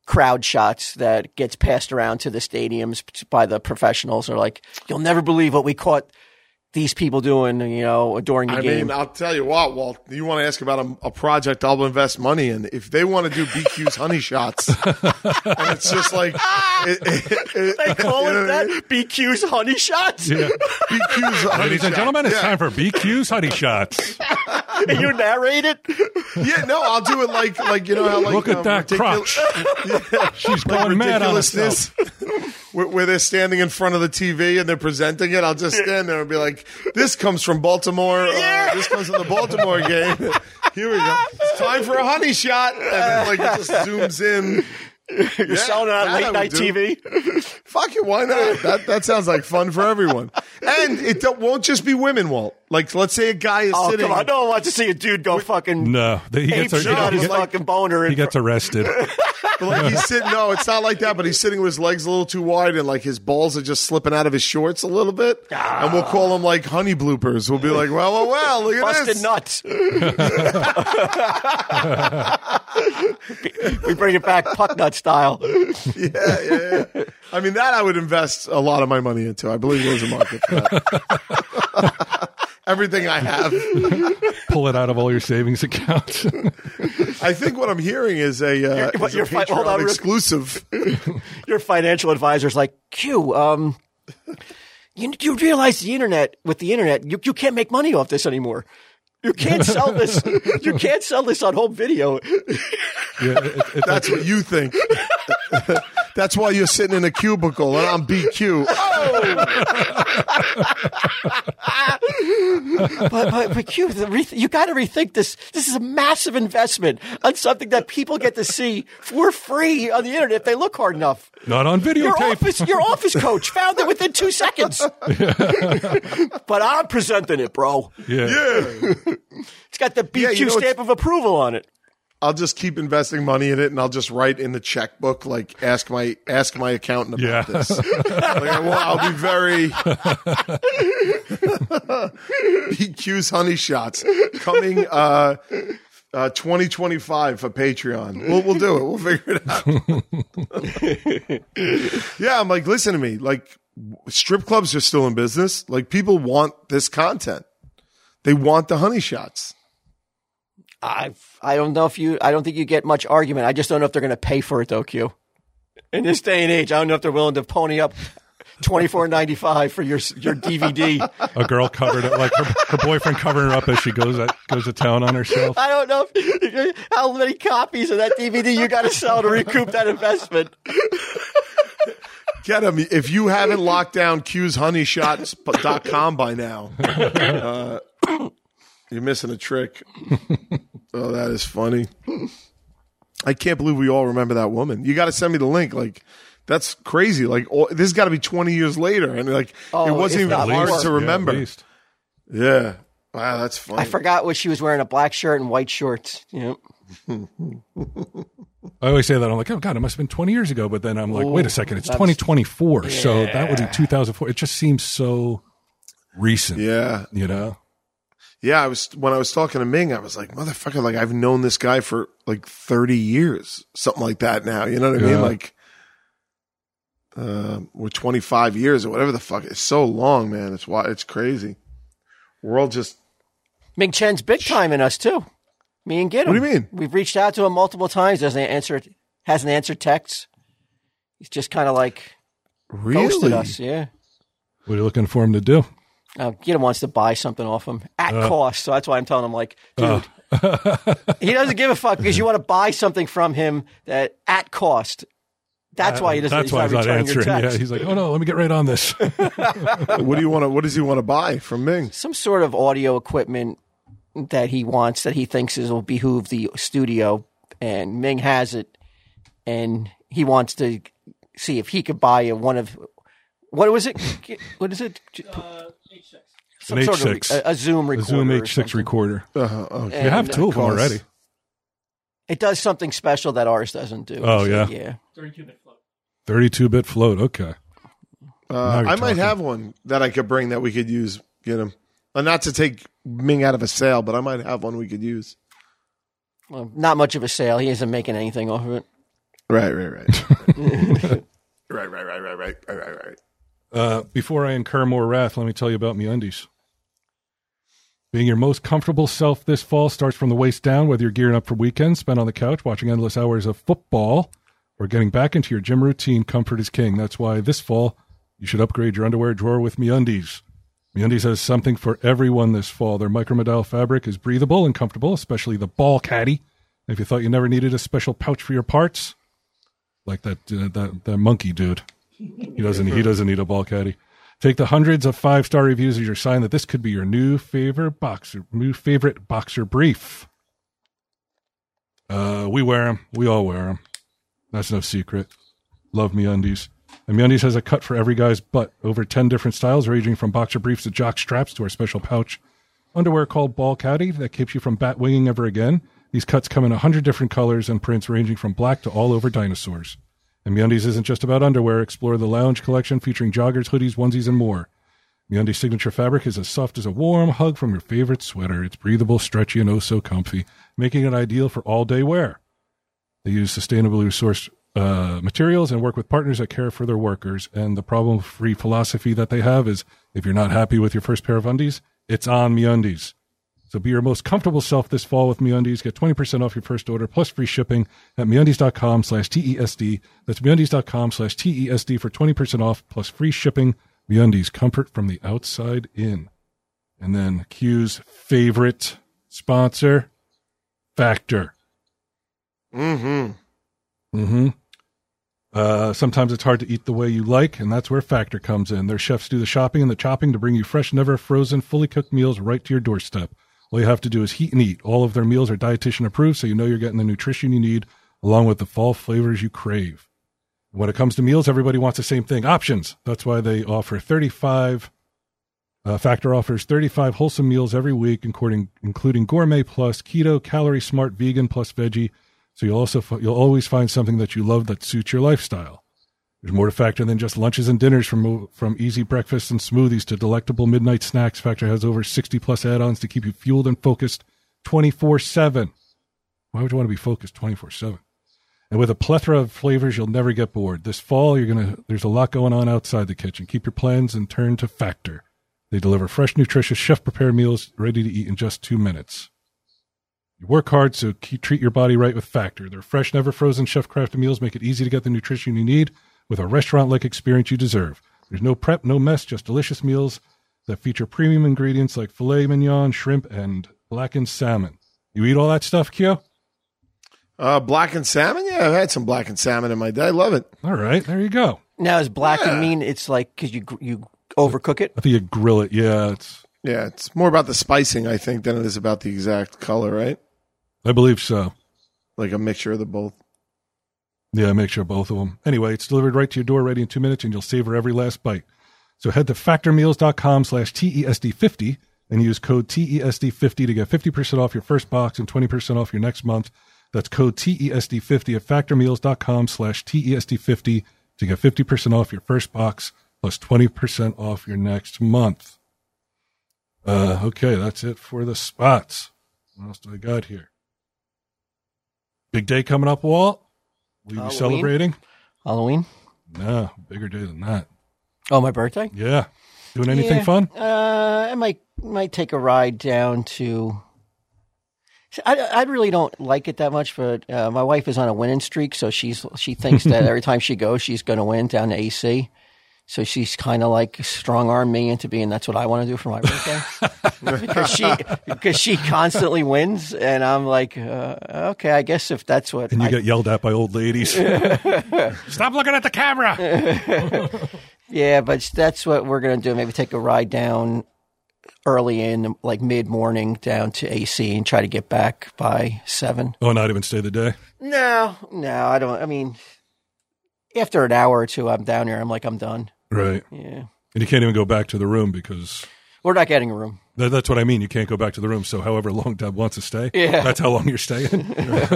crowd shots that gets passed around to the stadiums by the professionals. Are like, you'll never believe what we caught these people doing, you know, during the I game. mean, I'll tell you what, Walt, you want to ask about a, a project I'll invest money in. If they want to do B Q's honey shots, and it's just like, it, it, it, They call you know it what I that? mean? B Q's honey shots? Yeah. B Q's honey Ladies and shot. gentlemen, it's Yeah. time for B Q's Honey Shots. And you narrate it? Yeah, no, I'll do it like, like you know how like Look at um, that ridiculous- crotch. She's like going mad on herself. ridiculousness, where, where they're standing in front of the T V and they're presenting it. I'll just stand there and be like, "This comes from Baltimore. Uh, this comes from the Baltimore game. Here we go. It's time for a honey shot." And then like it just zooms in. You're selling it on that I late would night do. T V? Fuck it, why not? That that sounds like fun for everyone. And it don't, won't just be women, Walt. Like, let's say a guy is Oh, sitting. come on. No one wants to see a dude go fucking No, he ape gets, a, shit on he, his gets, fucking boner. he in gets arrested. But like he's sitting, no, it's not like that, but he's sitting with his legs a little too wide and like his balls are just slipping out of his shorts a little bit. Ah. And we'll call them like honey bloopers. We'll be like, well, well, well, look at busted this. nuts. We bring it back puck nut style. Yeah, yeah, yeah. I mean, that I would invest a lot of my money into. I believe there's a market for that. Everything I have. Pull it out of all your savings accounts. I think what I'm hearing is a, uh, But is a you're fi- hold Patreon on, real- exclusive. Your financial advisor's like, Q, um, you, you realize the internet, with the internet, you, you can't make money off this anymore. You can't sell this. You can't sell this on home video. Yeah, it, it's That's what you think. That's why you're sitting in a cubicle and I'm B Q. But, but, but Q, the re- you got to rethink this. This is a massive investment on something that people get to see for free on the internet if they look hard enough. not on Your videotape. office, your office coach found it within two seconds. But I'm presenting it, bro. Yeah. Yeah. It's got the B Q Yeah, you know, stamp of approval on it. I'll just keep investing money in it, and I'll just write in the checkbook like ask my ask my accountant about Yeah. this. Like, well, I'll be very B Q's honey shots coming uh, uh, twenty twenty-five for Patreon. We'll we'll do it. We'll figure it out. Yeah, I'm like, listen to me. Like, strip clubs are still in business. Like, people want this content. They want the honey shots. I I don't know if you. I don't think you get much argument. I just don't know if they're going to pay for it though, Q. In this day and age, I don't know if they're willing to pony up twenty four ninety five for your your D V D. A girl covered it, like her, her boyfriend covering her up as she goes at, goes to town on herself. I don't know if, how many copies of that D V D you got to sell to recoup that investment. Get them. If you haven't locked down Q's honey shots dot com by now, uh, you're missing a trick. Oh, that is funny. I can't believe we all remember that woman. You got to send me the link. Like, that's crazy. Like, all, this has got to be twenty years later. And like, Oh, it wasn't if even not hard more. to Yeah, at remember. least. Yeah. Wow, that's funny. I forgot what she was wearing, a black shirt and white shorts. Yep. I always say that. I'm like, oh, God, it must have been twenty years ago. But then I'm like, wait a second. It's that's- twenty twenty-four. So that was in two thousand four. It just seems so recent, Yeah. you know? Yeah, I was when I was talking to Ming, I was like, motherfucker, like I've known this guy for like thirty years, something like that now. You know what I Yeah. mean? Like, uh, we're twenty-five years or whatever the fuck. It's so long, man. It's why it's crazy. We're all just, Ming Chen's big time in us too. Me and get him. What do you mean? We've reached out to him multiple times. Doesn't answer. Hasn't answered texts. He's just kind of like really? ghosted us. Yeah. What are you looking for him to do? Uh, Gideon wants to buy something off him at cost, so that's why I'm telling him, like, dude, he doesn't give a fuck because you want to buy something from him that at cost. That's why he doesn't. That's he's why not he's not returning your answering. Yeah, text. he's like, oh, no, let me get right on this. What do you want to, what does he want to buy from Ming? Some sort of audio equipment that he wants that he thinks is will behoove the studio, and Ming has it, and he wants to see if he could buy a, one of what was it? What is it? Some An sort of H six. a, a Zoom The recorder. Zoom or H six something. recorder. Uh, okay. You have And, two of them costs- already. It does something special that ours doesn't do. Oh, So, yeah. yeah. thirty-two bit float. Okay. Uh, Now you're I might talking. have one that I could bring that we could use, get him. Uh, not to take Ming out of a sale, but I might have one we could use. Well, not much of a sale. He isn't making anything off of it. Right, right, right. right, right, right, right, right, right, right, right. Uh, before I incur more wrath, let me tell you about MeUndies. Being your most comfortable self this fall starts from the waist down, whether you're gearing up for weekends, spent on the couch, watching endless hours of football, or getting back into your gym routine. Comfort is king. That's why this fall, you should upgrade your underwear drawer with MeUndies. MeUndies has something for everyone this fall. Their micromodal fabric is breathable and comfortable, especially the ball caddy. If you thought you never needed a special pouch for your parts, like that uh, that, that monkey dude, he doesn't he doesn't need a ball caddy. Take the hundreds of five-star reviews as your sign that this could be your new favorite boxer, new favorite boxer brief. Uh, we wear them. We all wear them. That's no secret. Love MeUndies. And MeUndies has a cut for every guy's butt. Over ten different styles, ranging from boxer briefs to jock straps to our special pouch underwear called Ball Caddy that keeps you from bat winging ever again. These cuts come in a hundred different colors and prints, ranging from black to all over dinosaurs. And MeUndies isn't just about underwear. Explore the lounge collection featuring joggers, hoodies, onesies, and more. MeUndies' signature fabric is as soft as a warm hug from your favorite sweater. It's breathable, stretchy, and oh so comfy, making it ideal for all-day wear. They use sustainably sourced uh, materials and work with partners that care for their workers. And the problem-free philosophy that they have is, if you're not happy with your first pair of undies, it's on MeUndies. So be your most comfortable self this fall with MeUndies. Get twenty percent off your first order plus free shipping at MeUndies.com slash TESD. That's MeUndies.com slash TESD for twenty percent off plus free shipping. MeUndies, comfort from the outside in. And then Q's favorite sponsor, Factor. Mm-hmm. Mm-hmm. Uh, sometimes it's hard to eat the way you like, and that's where Factor comes in. Their chefs do the shopping and the chopping to bring you fresh, never frozen, fully cooked meals right to your doorstep. All you have to do is heat and eat. All of their meals are dietitian approved, so you know you're getting the nutrition you need, along with the fall flavors you crave. When it comes to meals, everybody wants the same thing, options. That's why they offer thirty-five, uh, Factor offers thirty-five wholesome meals every week, including, including Gourmet Plus, Keto, Calorie Smart, Vegan Plus Veggie. So you'll also you'll always find something that you love that suits your lifestyle. There's more to Factor than just lunches and dinners, from from easy breakfasts and smoothies to delectable midnight snacks. Factor has over sixty plus add-ons to keep you fueled and focused twenty-four seven. Why would you want to be focused twenty-four seven? And with a plethora of flavors, you'll never get bored. This fall, you're gonna there's a lot going on outside the kitchen. Keep your plans and turn to Factor. They deliver fresh, nutritious, chef-prepared meals ready to eat in just two minutes. You work hard, so keep, treat your body right with Factor. Their fresh, never frozen, chef-crafted meals make it easy to get the nutrition you need with a restaurant-like experience you deserve. There's no prep, no mess, just delicious meals that feature premium ingredients like filet mignon, shrimp, and blackened salmon. You eat all that stuff, Q? Uh, blackened salmon? Yeah, I've had some blackened salmon in my day. I love it. All right, there you go. Now, is blackened Yeah. mean it's like because you you overcook it? I think you grill it. Yeah, it's. Yeah, it's more about the spicing, I think, than it is about the exact color, right? I believe so. Like a mixture of the both. Yeah, make sure both of them. Anyway, it's delivered right to your door, ready in two minutes, and you'll savor every last bite. So head to factormeals.com slash TESD50 and use code T E S D fifty to get fifty percent off your first box and twenty percent off your next month. That's code T E S D fifty at factormeals.com slash TESD50 to get fifty percent off your first box plus twenty percent off your next month. Uh, okay, that's it for the spots. What else do I got here? Big day coming up, Walt. Will you be Halloween? celebrating? Halloween? No, bigger day than that. Oh, my birthday? Yeah. Doing anything Yeah. fun? Uh, I might might take a ride down to. I, I really don't like it that much, but uh, my wife is on a winning streak, so she's she thinks that every time she goes, she's going to win down to A C. So she's kind of like strong arm me into being that's what I want to do for my birthday because she because she constantly wins, and I'm like, uh, okay, I guess if that's what. And you I, get yelled at by old ladies. Stop looking at the camera. Yeah, but that's what we're going to do. Maybe take a ride down early in, like mid-morning, down to A C and try to get back by seven. Oh, not even stay the day? No, no, I don't. I mean, after an hour or two, I'm down here. I'm like, I'm done. Right. Yeah. And you can't even go back to the room because... We're not getting a room. That, that's what I mean. You can't go back to the room. So however long Deb wants to stay, Yeah. that's how long you're staying.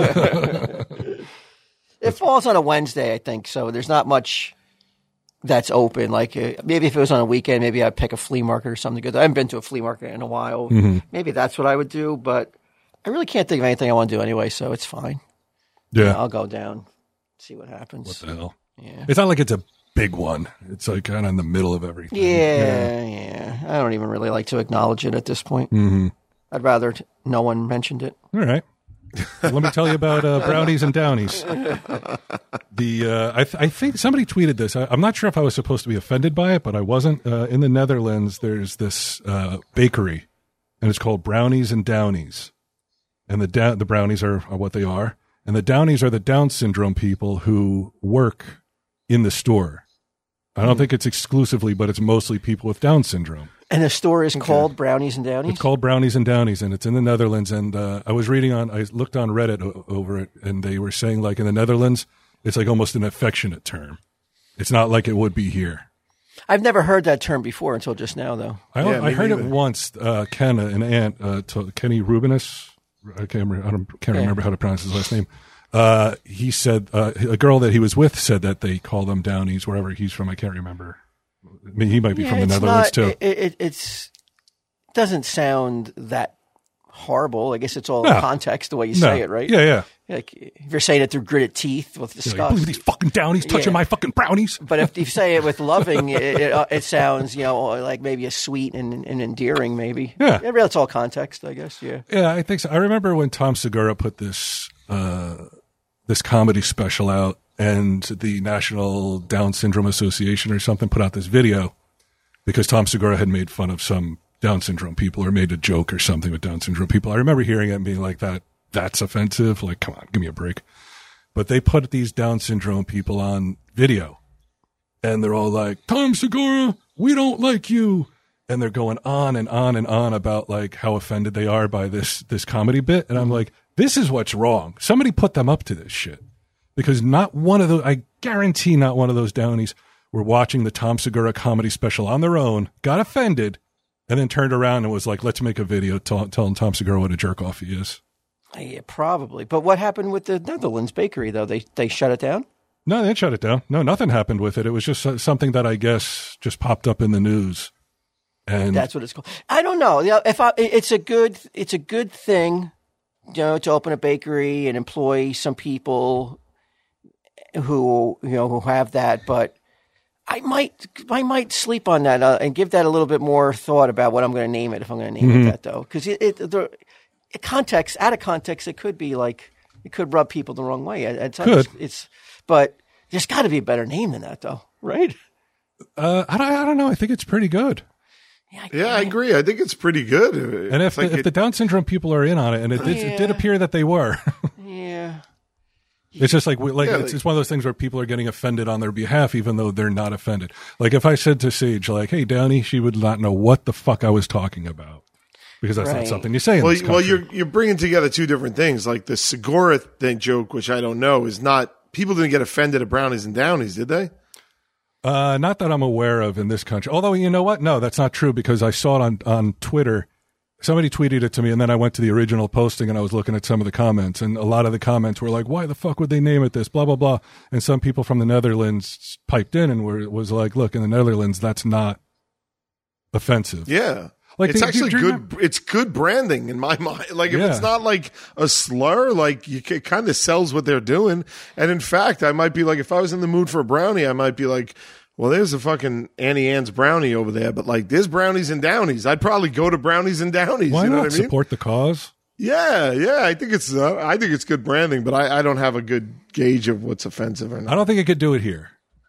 It falls on a Wednesday, I think, so there's not much that's open. Like uh, maybe if it was on a weekend, maybe I'd pick a flea market or something good. I haven't been to a flea market in a while. Mm-hmm. Maybe that's what I would do, but I really can't think of anything I want to do anyway, so it's fine. Yeah. I'll go down. See what happens. What the hell? Yeah. It's not like it's a big one. It's like kind of in the middle of everything. Yeah, yeah, yeah. I don't even really like to acknowledge it at this point. Mm-hmm. I'd rather t- no one mentioned it. All right. Well, let me tell you about uh, brownies and downies. The uh, I, th- I think somebody tweeted this. I, I'm not sure if I was supposed to be offended by it, but I wasn't. Uh, in the Netherlands, there's this uh, bakery, and it's called Brownies and Downies. And the da- the brownies are, are what they are, and the downies are the Down syndrome people who work in the store. I don't mm. think it's exclusively, but it's mostly people with Down syndrome. And the store is okay. called Brownies and Downies? It's called Brownies and Downies, and it's in the Netherlands. And uh, I was reading on, I looked on Reddit o- over it, and they were saying, like, in the Netherlands, it's like almost an affectionate term. It's not like it would be here. I've never heard that term before until just now, though. I, yeah, I heard neither. it once. Uh, Ken, an aunt, uh, to Kenny Rubinis, I can't remember, I don't, can't yeah. remember how to pronounce his last name. Uh, he said, uh, a girl that he was with said that they call them Downies wherever he's from. I can't remember. I mean, he might be yeah, from the Netherlands, not, too. It, it it's, doesn't sound that horrible. I guess it's all no. context, the way you no. say it, right? Yeah, yeah. Like, if you're saying it through gritted teeth with disgust. Yeah, like, these fucking Downies touching yeah. my fucking brownies. But if you say it with loving, it, it, it sounds, you know, like maybe a sweet and, and endearing, maybe. Yeah. yeah. It's all context, I guess, yeah. Yeah, I think so. I remember when Tom Segura put this, uh, this comedy special out, and the National Down Syndrome Association or something put out this video because Tom Segura had made fun of some Down syndrome people or made a joke or something with Down syndrome people. I remember hearing it and being like, that, that's offensive. Like, come on, give me a break. But they put these Down syndrome people on video, and they're all like, Tom Segura, we don't like you. And they're going on and on and on about like how offended they are by this, this comedy bit. And I'm like, this is what's wrong. Somebody put them up to this shit. Because not one of those, I guarantee not one of those Downies were watching the Tom Segura comedy special on their own, got offended, and then turned around and was like, let's make a video t- telling Tom Segura what a jerk off he is. Yeah, probably. But what happened with the Netherlands bakery, though? They they shut it down? No, they didn't shut it down. No, nothing happened with it. It was just something that I guess just popped up in the news. And that's what it's called. I don't know. You know, if I, it's a good, it's a good thing, you know, to open a bakery and employ some people who, you know, who have that. But I might, I might sleep on that uh, and give that a little bit more thought about what I'm going to name it. If I'm going to name mm-hmm. it that, though, because it, it, the context, out of context, it could be like it could rub people the wrong way. At times, could. It's, but there's got to be a better name than that, though, right? Uh, I don't, I don't know. I think it's pretty good. Yeah, I, yeah, I agree. I think it's pretty good. And if, like the, it, if the Down syndrome people are in on it, and it, did, yeah. it did appear that they were. yeah. It's just like, like yeah, it's, like, it's one of those things where people are getting offended on their behalf, even though they're not offended. Like if I said to Sage, like, hey, Downey, she would not know what the fuck I was talking about. Because that's right. not something you say in well, this country. Well, you're, you're bringing together two different things. Like the Segura thing joke, which I don't know, is not, people didn't get offended at brownies and downies, did they? Uh, not that I'm aware of in this country. Although, you know what? No, that's not true because I saw it on, on Twitter. Somebody tweeted it to me, and then I went to the original posting, and I was looking at some of the comments, and a lot of the comments were like, why the fuck would they name it this, blah, blah, blah. And some people from the Netherlands piped in and were was like, look, in the Netherlands, that's not offensive. Yeah. Like it's they, actually do, do good. remember? It's good branding in my mind. Like if yeah. it's not like a slur, like you, it kind of sells what they're doing. And in fact, I might be like, if I was in the mood for a brownie, I might be like, well, there's a fucking Annie Ann's brownie over there, but like there's brownies and downies. I'd probably go to brownies and downies. Why you know not what I mean? Support the cause? Yeah, yeah. I think it's uh, I think it's good branding, but I, I don't have a good gauge of what's offensive or not. I don't think it could do it here.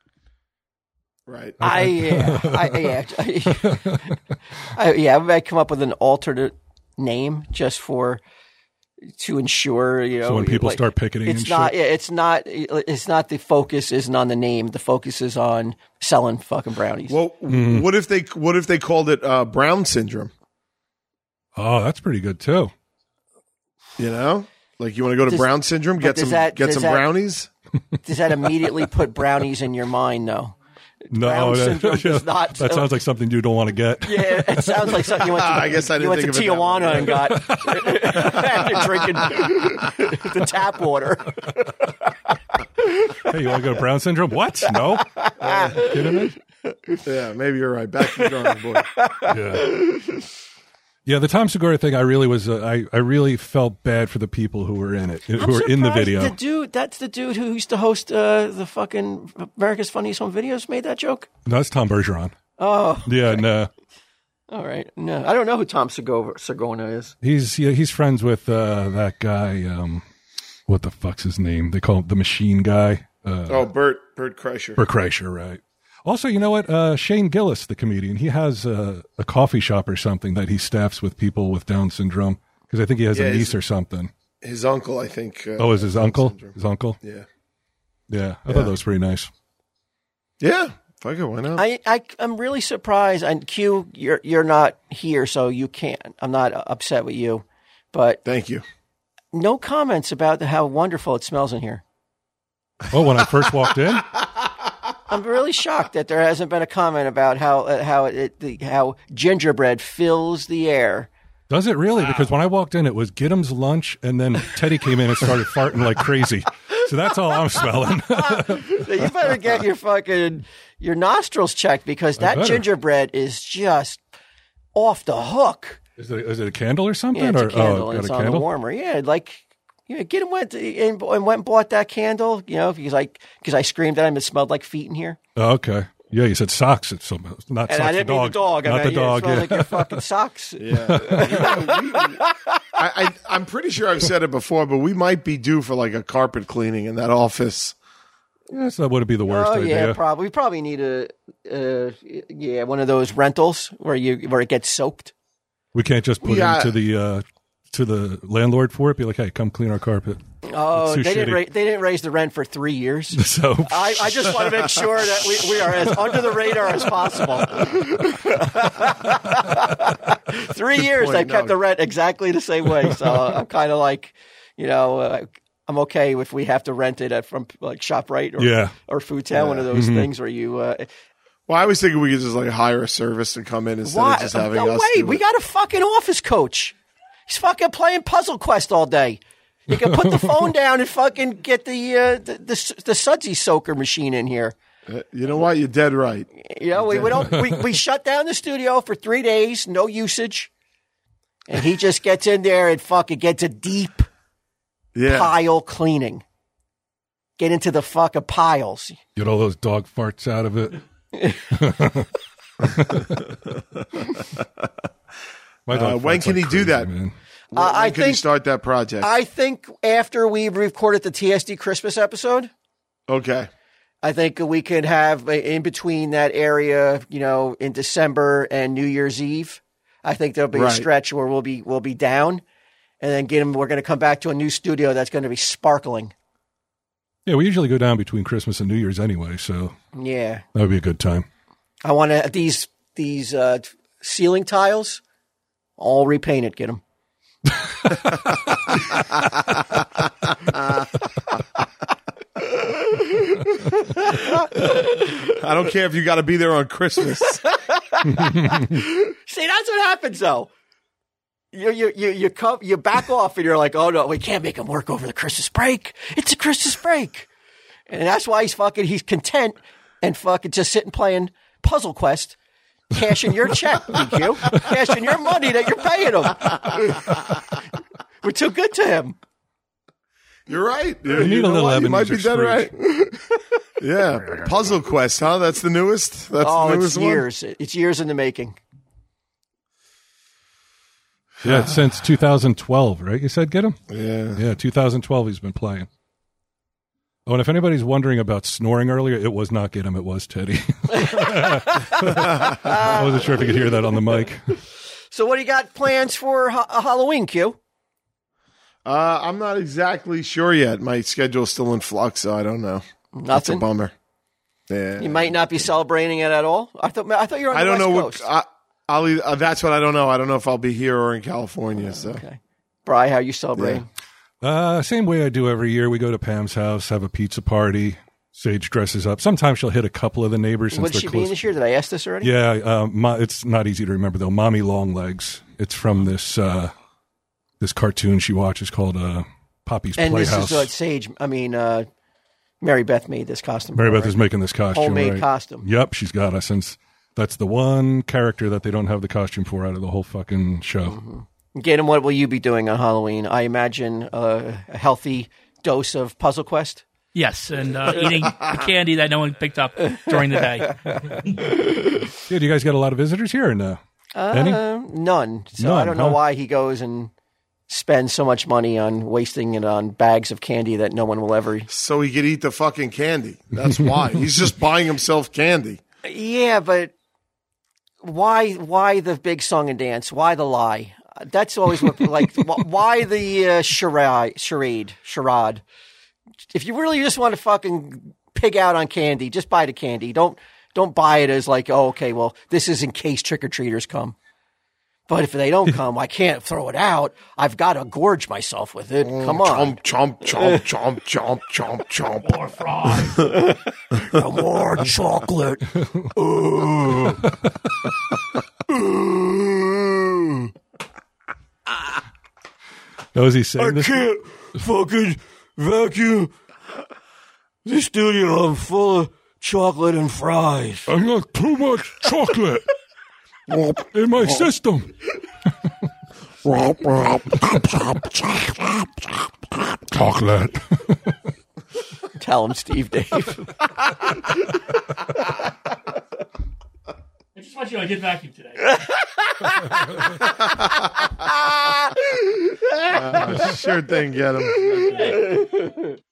Right. I, yeah, I, yeah, I, I, yeah, I might come up with an alternate name just for to ensure, you know. So when people like, start picketing, it's and not. shit? Yeah, it's not. It's not. The focus isn't on the name. The focus is on selling fucking brownies. Well, mm. what if they what if they called it uh, Brown syndrome? Oh, that's pretty good too. You know, like you want to go to does, Brown syndrome, get some that, get some that, brownies. Does that immediately put brownies in your mind, though? No, Brown that, syndrome yeah, does not. That sounds like something you don't want to get. Yeah, it sounds like something you went to, I guess I didn't you went think to of it Tijuana and got after drinking the tap water. Hey, you want to go to Brown syndrome? What? No. Uh, kidding me? Yeah, maybe you're right. Back to the drawing board. Yeah. Yeah, the Tom Segura thing, I really was, uh, I, I really felt bad for the people who were in it, who I'm were in the surprised video. The dude, that's the dude who used to host uh, the fucking America's Funniest Home Videos made that joke? No, that's Tom Bergeron. Oh. Yeah, okay. no. All right. No, I don't know who Tom Segura, Segura is. He's yeah, he's friends with uh, that guy, um, what the fuck's his name? They call him the Machine Guy. Uh, oh, Bert, Bert Kreischer. Bert Kreischer, right. Also, you know what? Uh, Shane Gillis, the comedian, he has a, a coffee shop or something that he staffs with people with Down syndrome because I think he has yeah, a niece his, or something. His uncle, I think. Uh, oh, is his uncle? Syndrome. His uncle? Yeah. Yeah, I yeah. thought that was pretty nice. Yeah, fuck it, why not? I, I I'm really surprised. And Q, you're you're not here, so you can't. I'm not upset with you, but thank you. No comments about how wonderful it smells in here. Oh, when I first walked in. I'm really shocked that there hasn't been a comment about how uh, how it the, how gingerbread fills the air. Does it really? Wow. Because when I walked in, it was Giddim's lunch, and then Teddy came in and started farting like crazy. So that's all I'm smelling. So you better get your fucking your nostrils checked because that gingerbread is just off the hook. Is it is it a candle or something? Yeah, it's or, a candle. Oh, and it's a on candle? the warmer. Yeah, like. You know, Gidim went to, and, and went and bought that candle, you know, because I because I screamed at him. It smelled like feet in here. Oh, okay. Yeah, you said socks. It's so, not and socks. I didn't the mean dog. the dog. I Not mean, the dog. It smells Yeah. like your fucking socks. Yeah. You know, we, I, I, I'm pretty sure I've said it before, but we might be due for like a carpet cleaning in that office. Yes, that would be the worst oh, idea. yeah, probably. We probably need a, uh, yeah, one of those rentals where you where it gets soaked. We can't just put Yeah. it to the uh, to the landlord for it. Be like, hey, come clean our carpet. Oh, they shitty. didn't ra- they didn't raise the rent for three years. So I, I just want to make sure that we, we are as under the radar as possible. three Good years point, they no. kept the rent exactly the same way. So I'm kind of like, you know, uh, I'm okay if we have to rent it at from like ShopRite or Yeah. or Food Town, one of those Mm-hmm. things where you. Uh, Well, I was thinking we could just like hire a service to come in instead why? of just having no us. way. do We it. got a fucking office coach. He's fucking playing Puzzle Quest all day. You can put the phone down and fucking get the uh, the, the the sudsy soaker machine in here. Uh, You know what? You're dead right. You know, we, we don't we, we shut down the studio for three days, no usage, and he just gets in there and fucking gets a deep Yeah. pile cleaning. Get into the fucking piles. get all those dog farts out of it. My dog Uh, when farts can like he do crazy, that? man. When, Uh, when I could he think- start that project? I think after we recorded the T S D Christmas episode, okay. I think we could have uh, in between that area, you know, in December and New Year's Eve. I think there'll be Right. a stretch where we'll be we'll be down, and then get him. We're going to come back to a new studio that's going to be sparkling. Yeah, we usually go down between Christmas and New Year's anyway, so Yeah, that would be a good time. I want to these these uh, ceiling tiles all repainted. Get them. I don't care if you got to be there on Christmas. See, that's what happens though. You you you you come you back off and you're like, oh no, we can't make him work over the Christmas break. It's a Christmas break, and that's why he's fucking he's content and fucking just sitting playing Puzzle Quest, cashing your check, D Q, cashing your money that you're paying him. We're too good to him. You're right. You, need a know little what? You might Ebenezer be dead Scrooge. right. Yeah. Puzzle Quest, huh? That's the newest? That's Oh, the it's newest one? years. It's years in the making. Yeah, it's since two thousand twelve, right? You said get him? Yeah. Yeah, two thousand twelve he's been playing. Oh, and if anybody's wondering about snoring earlier, it was not get him, it was Teddy. I wasn't sure if you could hear that on the mic. So, what do you got plans for ha- Halloween, Q? Uh, I'm not exactly sure yet. My schedule's still in flux, so I don't know. That's a Nothing. bummer. Yeah. You might not be celebrating it at all. I thought. I thought you were on the I don't West know Coast. what. I, I'll. e- Uh, that's what I don't know. I don't know if I'll be here or in California. So Okay, Bri, how you celebrating? Uh, same way I do every year. We go to Pam's house, have a pizza party. Sage dresses up. Sometimes she'll hit a couple of the neighbors since Would they're she be close. in this year? Did I ask this already? Yeah, um, mo- it's not easy to remember though. Mommy Longlegs. It's from this uh, this cartoon she watches called uh, Poppy's And Playhouse. this is what Sage. I mean, uh, Mary Beth made this costume. Mary for Beth her. is making this costume. Homemade right? costume. Yep, she's got us since That's the one character that they don't have the costume for out of the whole fucking show. Mm-hmm. Gaten, what will you be doing on Halloween? I imagine uh, a healthy dose of Puzzle Quest. Yes, and uh, eating the candy that no one picked up during the day. Yeah, do you guys get a lot of visitors here? And uh, uh, any? None. So None, I don't know huh? why he goes and spends so much money on wasting it on bags of candy that no one will ever. So he could eat the fucking candy. That's why. He's just buying himself candy. Yeah, but why? Why the big song and dance? Why the lie? That's always what like. Why the uh, charade? Charade? Charade? If you really just want to fucking pig out on candy, just buy the candy. Don't don't buy it as like, oh, okay, well, this is in case trick or treaters come. But if they don't come, I can't throw it out. I've got to gorge myself with it. Come on. Chomp, chomp, chomp, chomp, chomp, chomp, chomp. More fries. More chocolate. Ooh. Ooh. That was he saying this? can't fucking vacuum the studio. I'm full of chocolate and fries. I got too much chocolate in my system. Chocolate. Tell him, Steve Dave. I just want you to get vacuum today. Uh, sure thing, get him.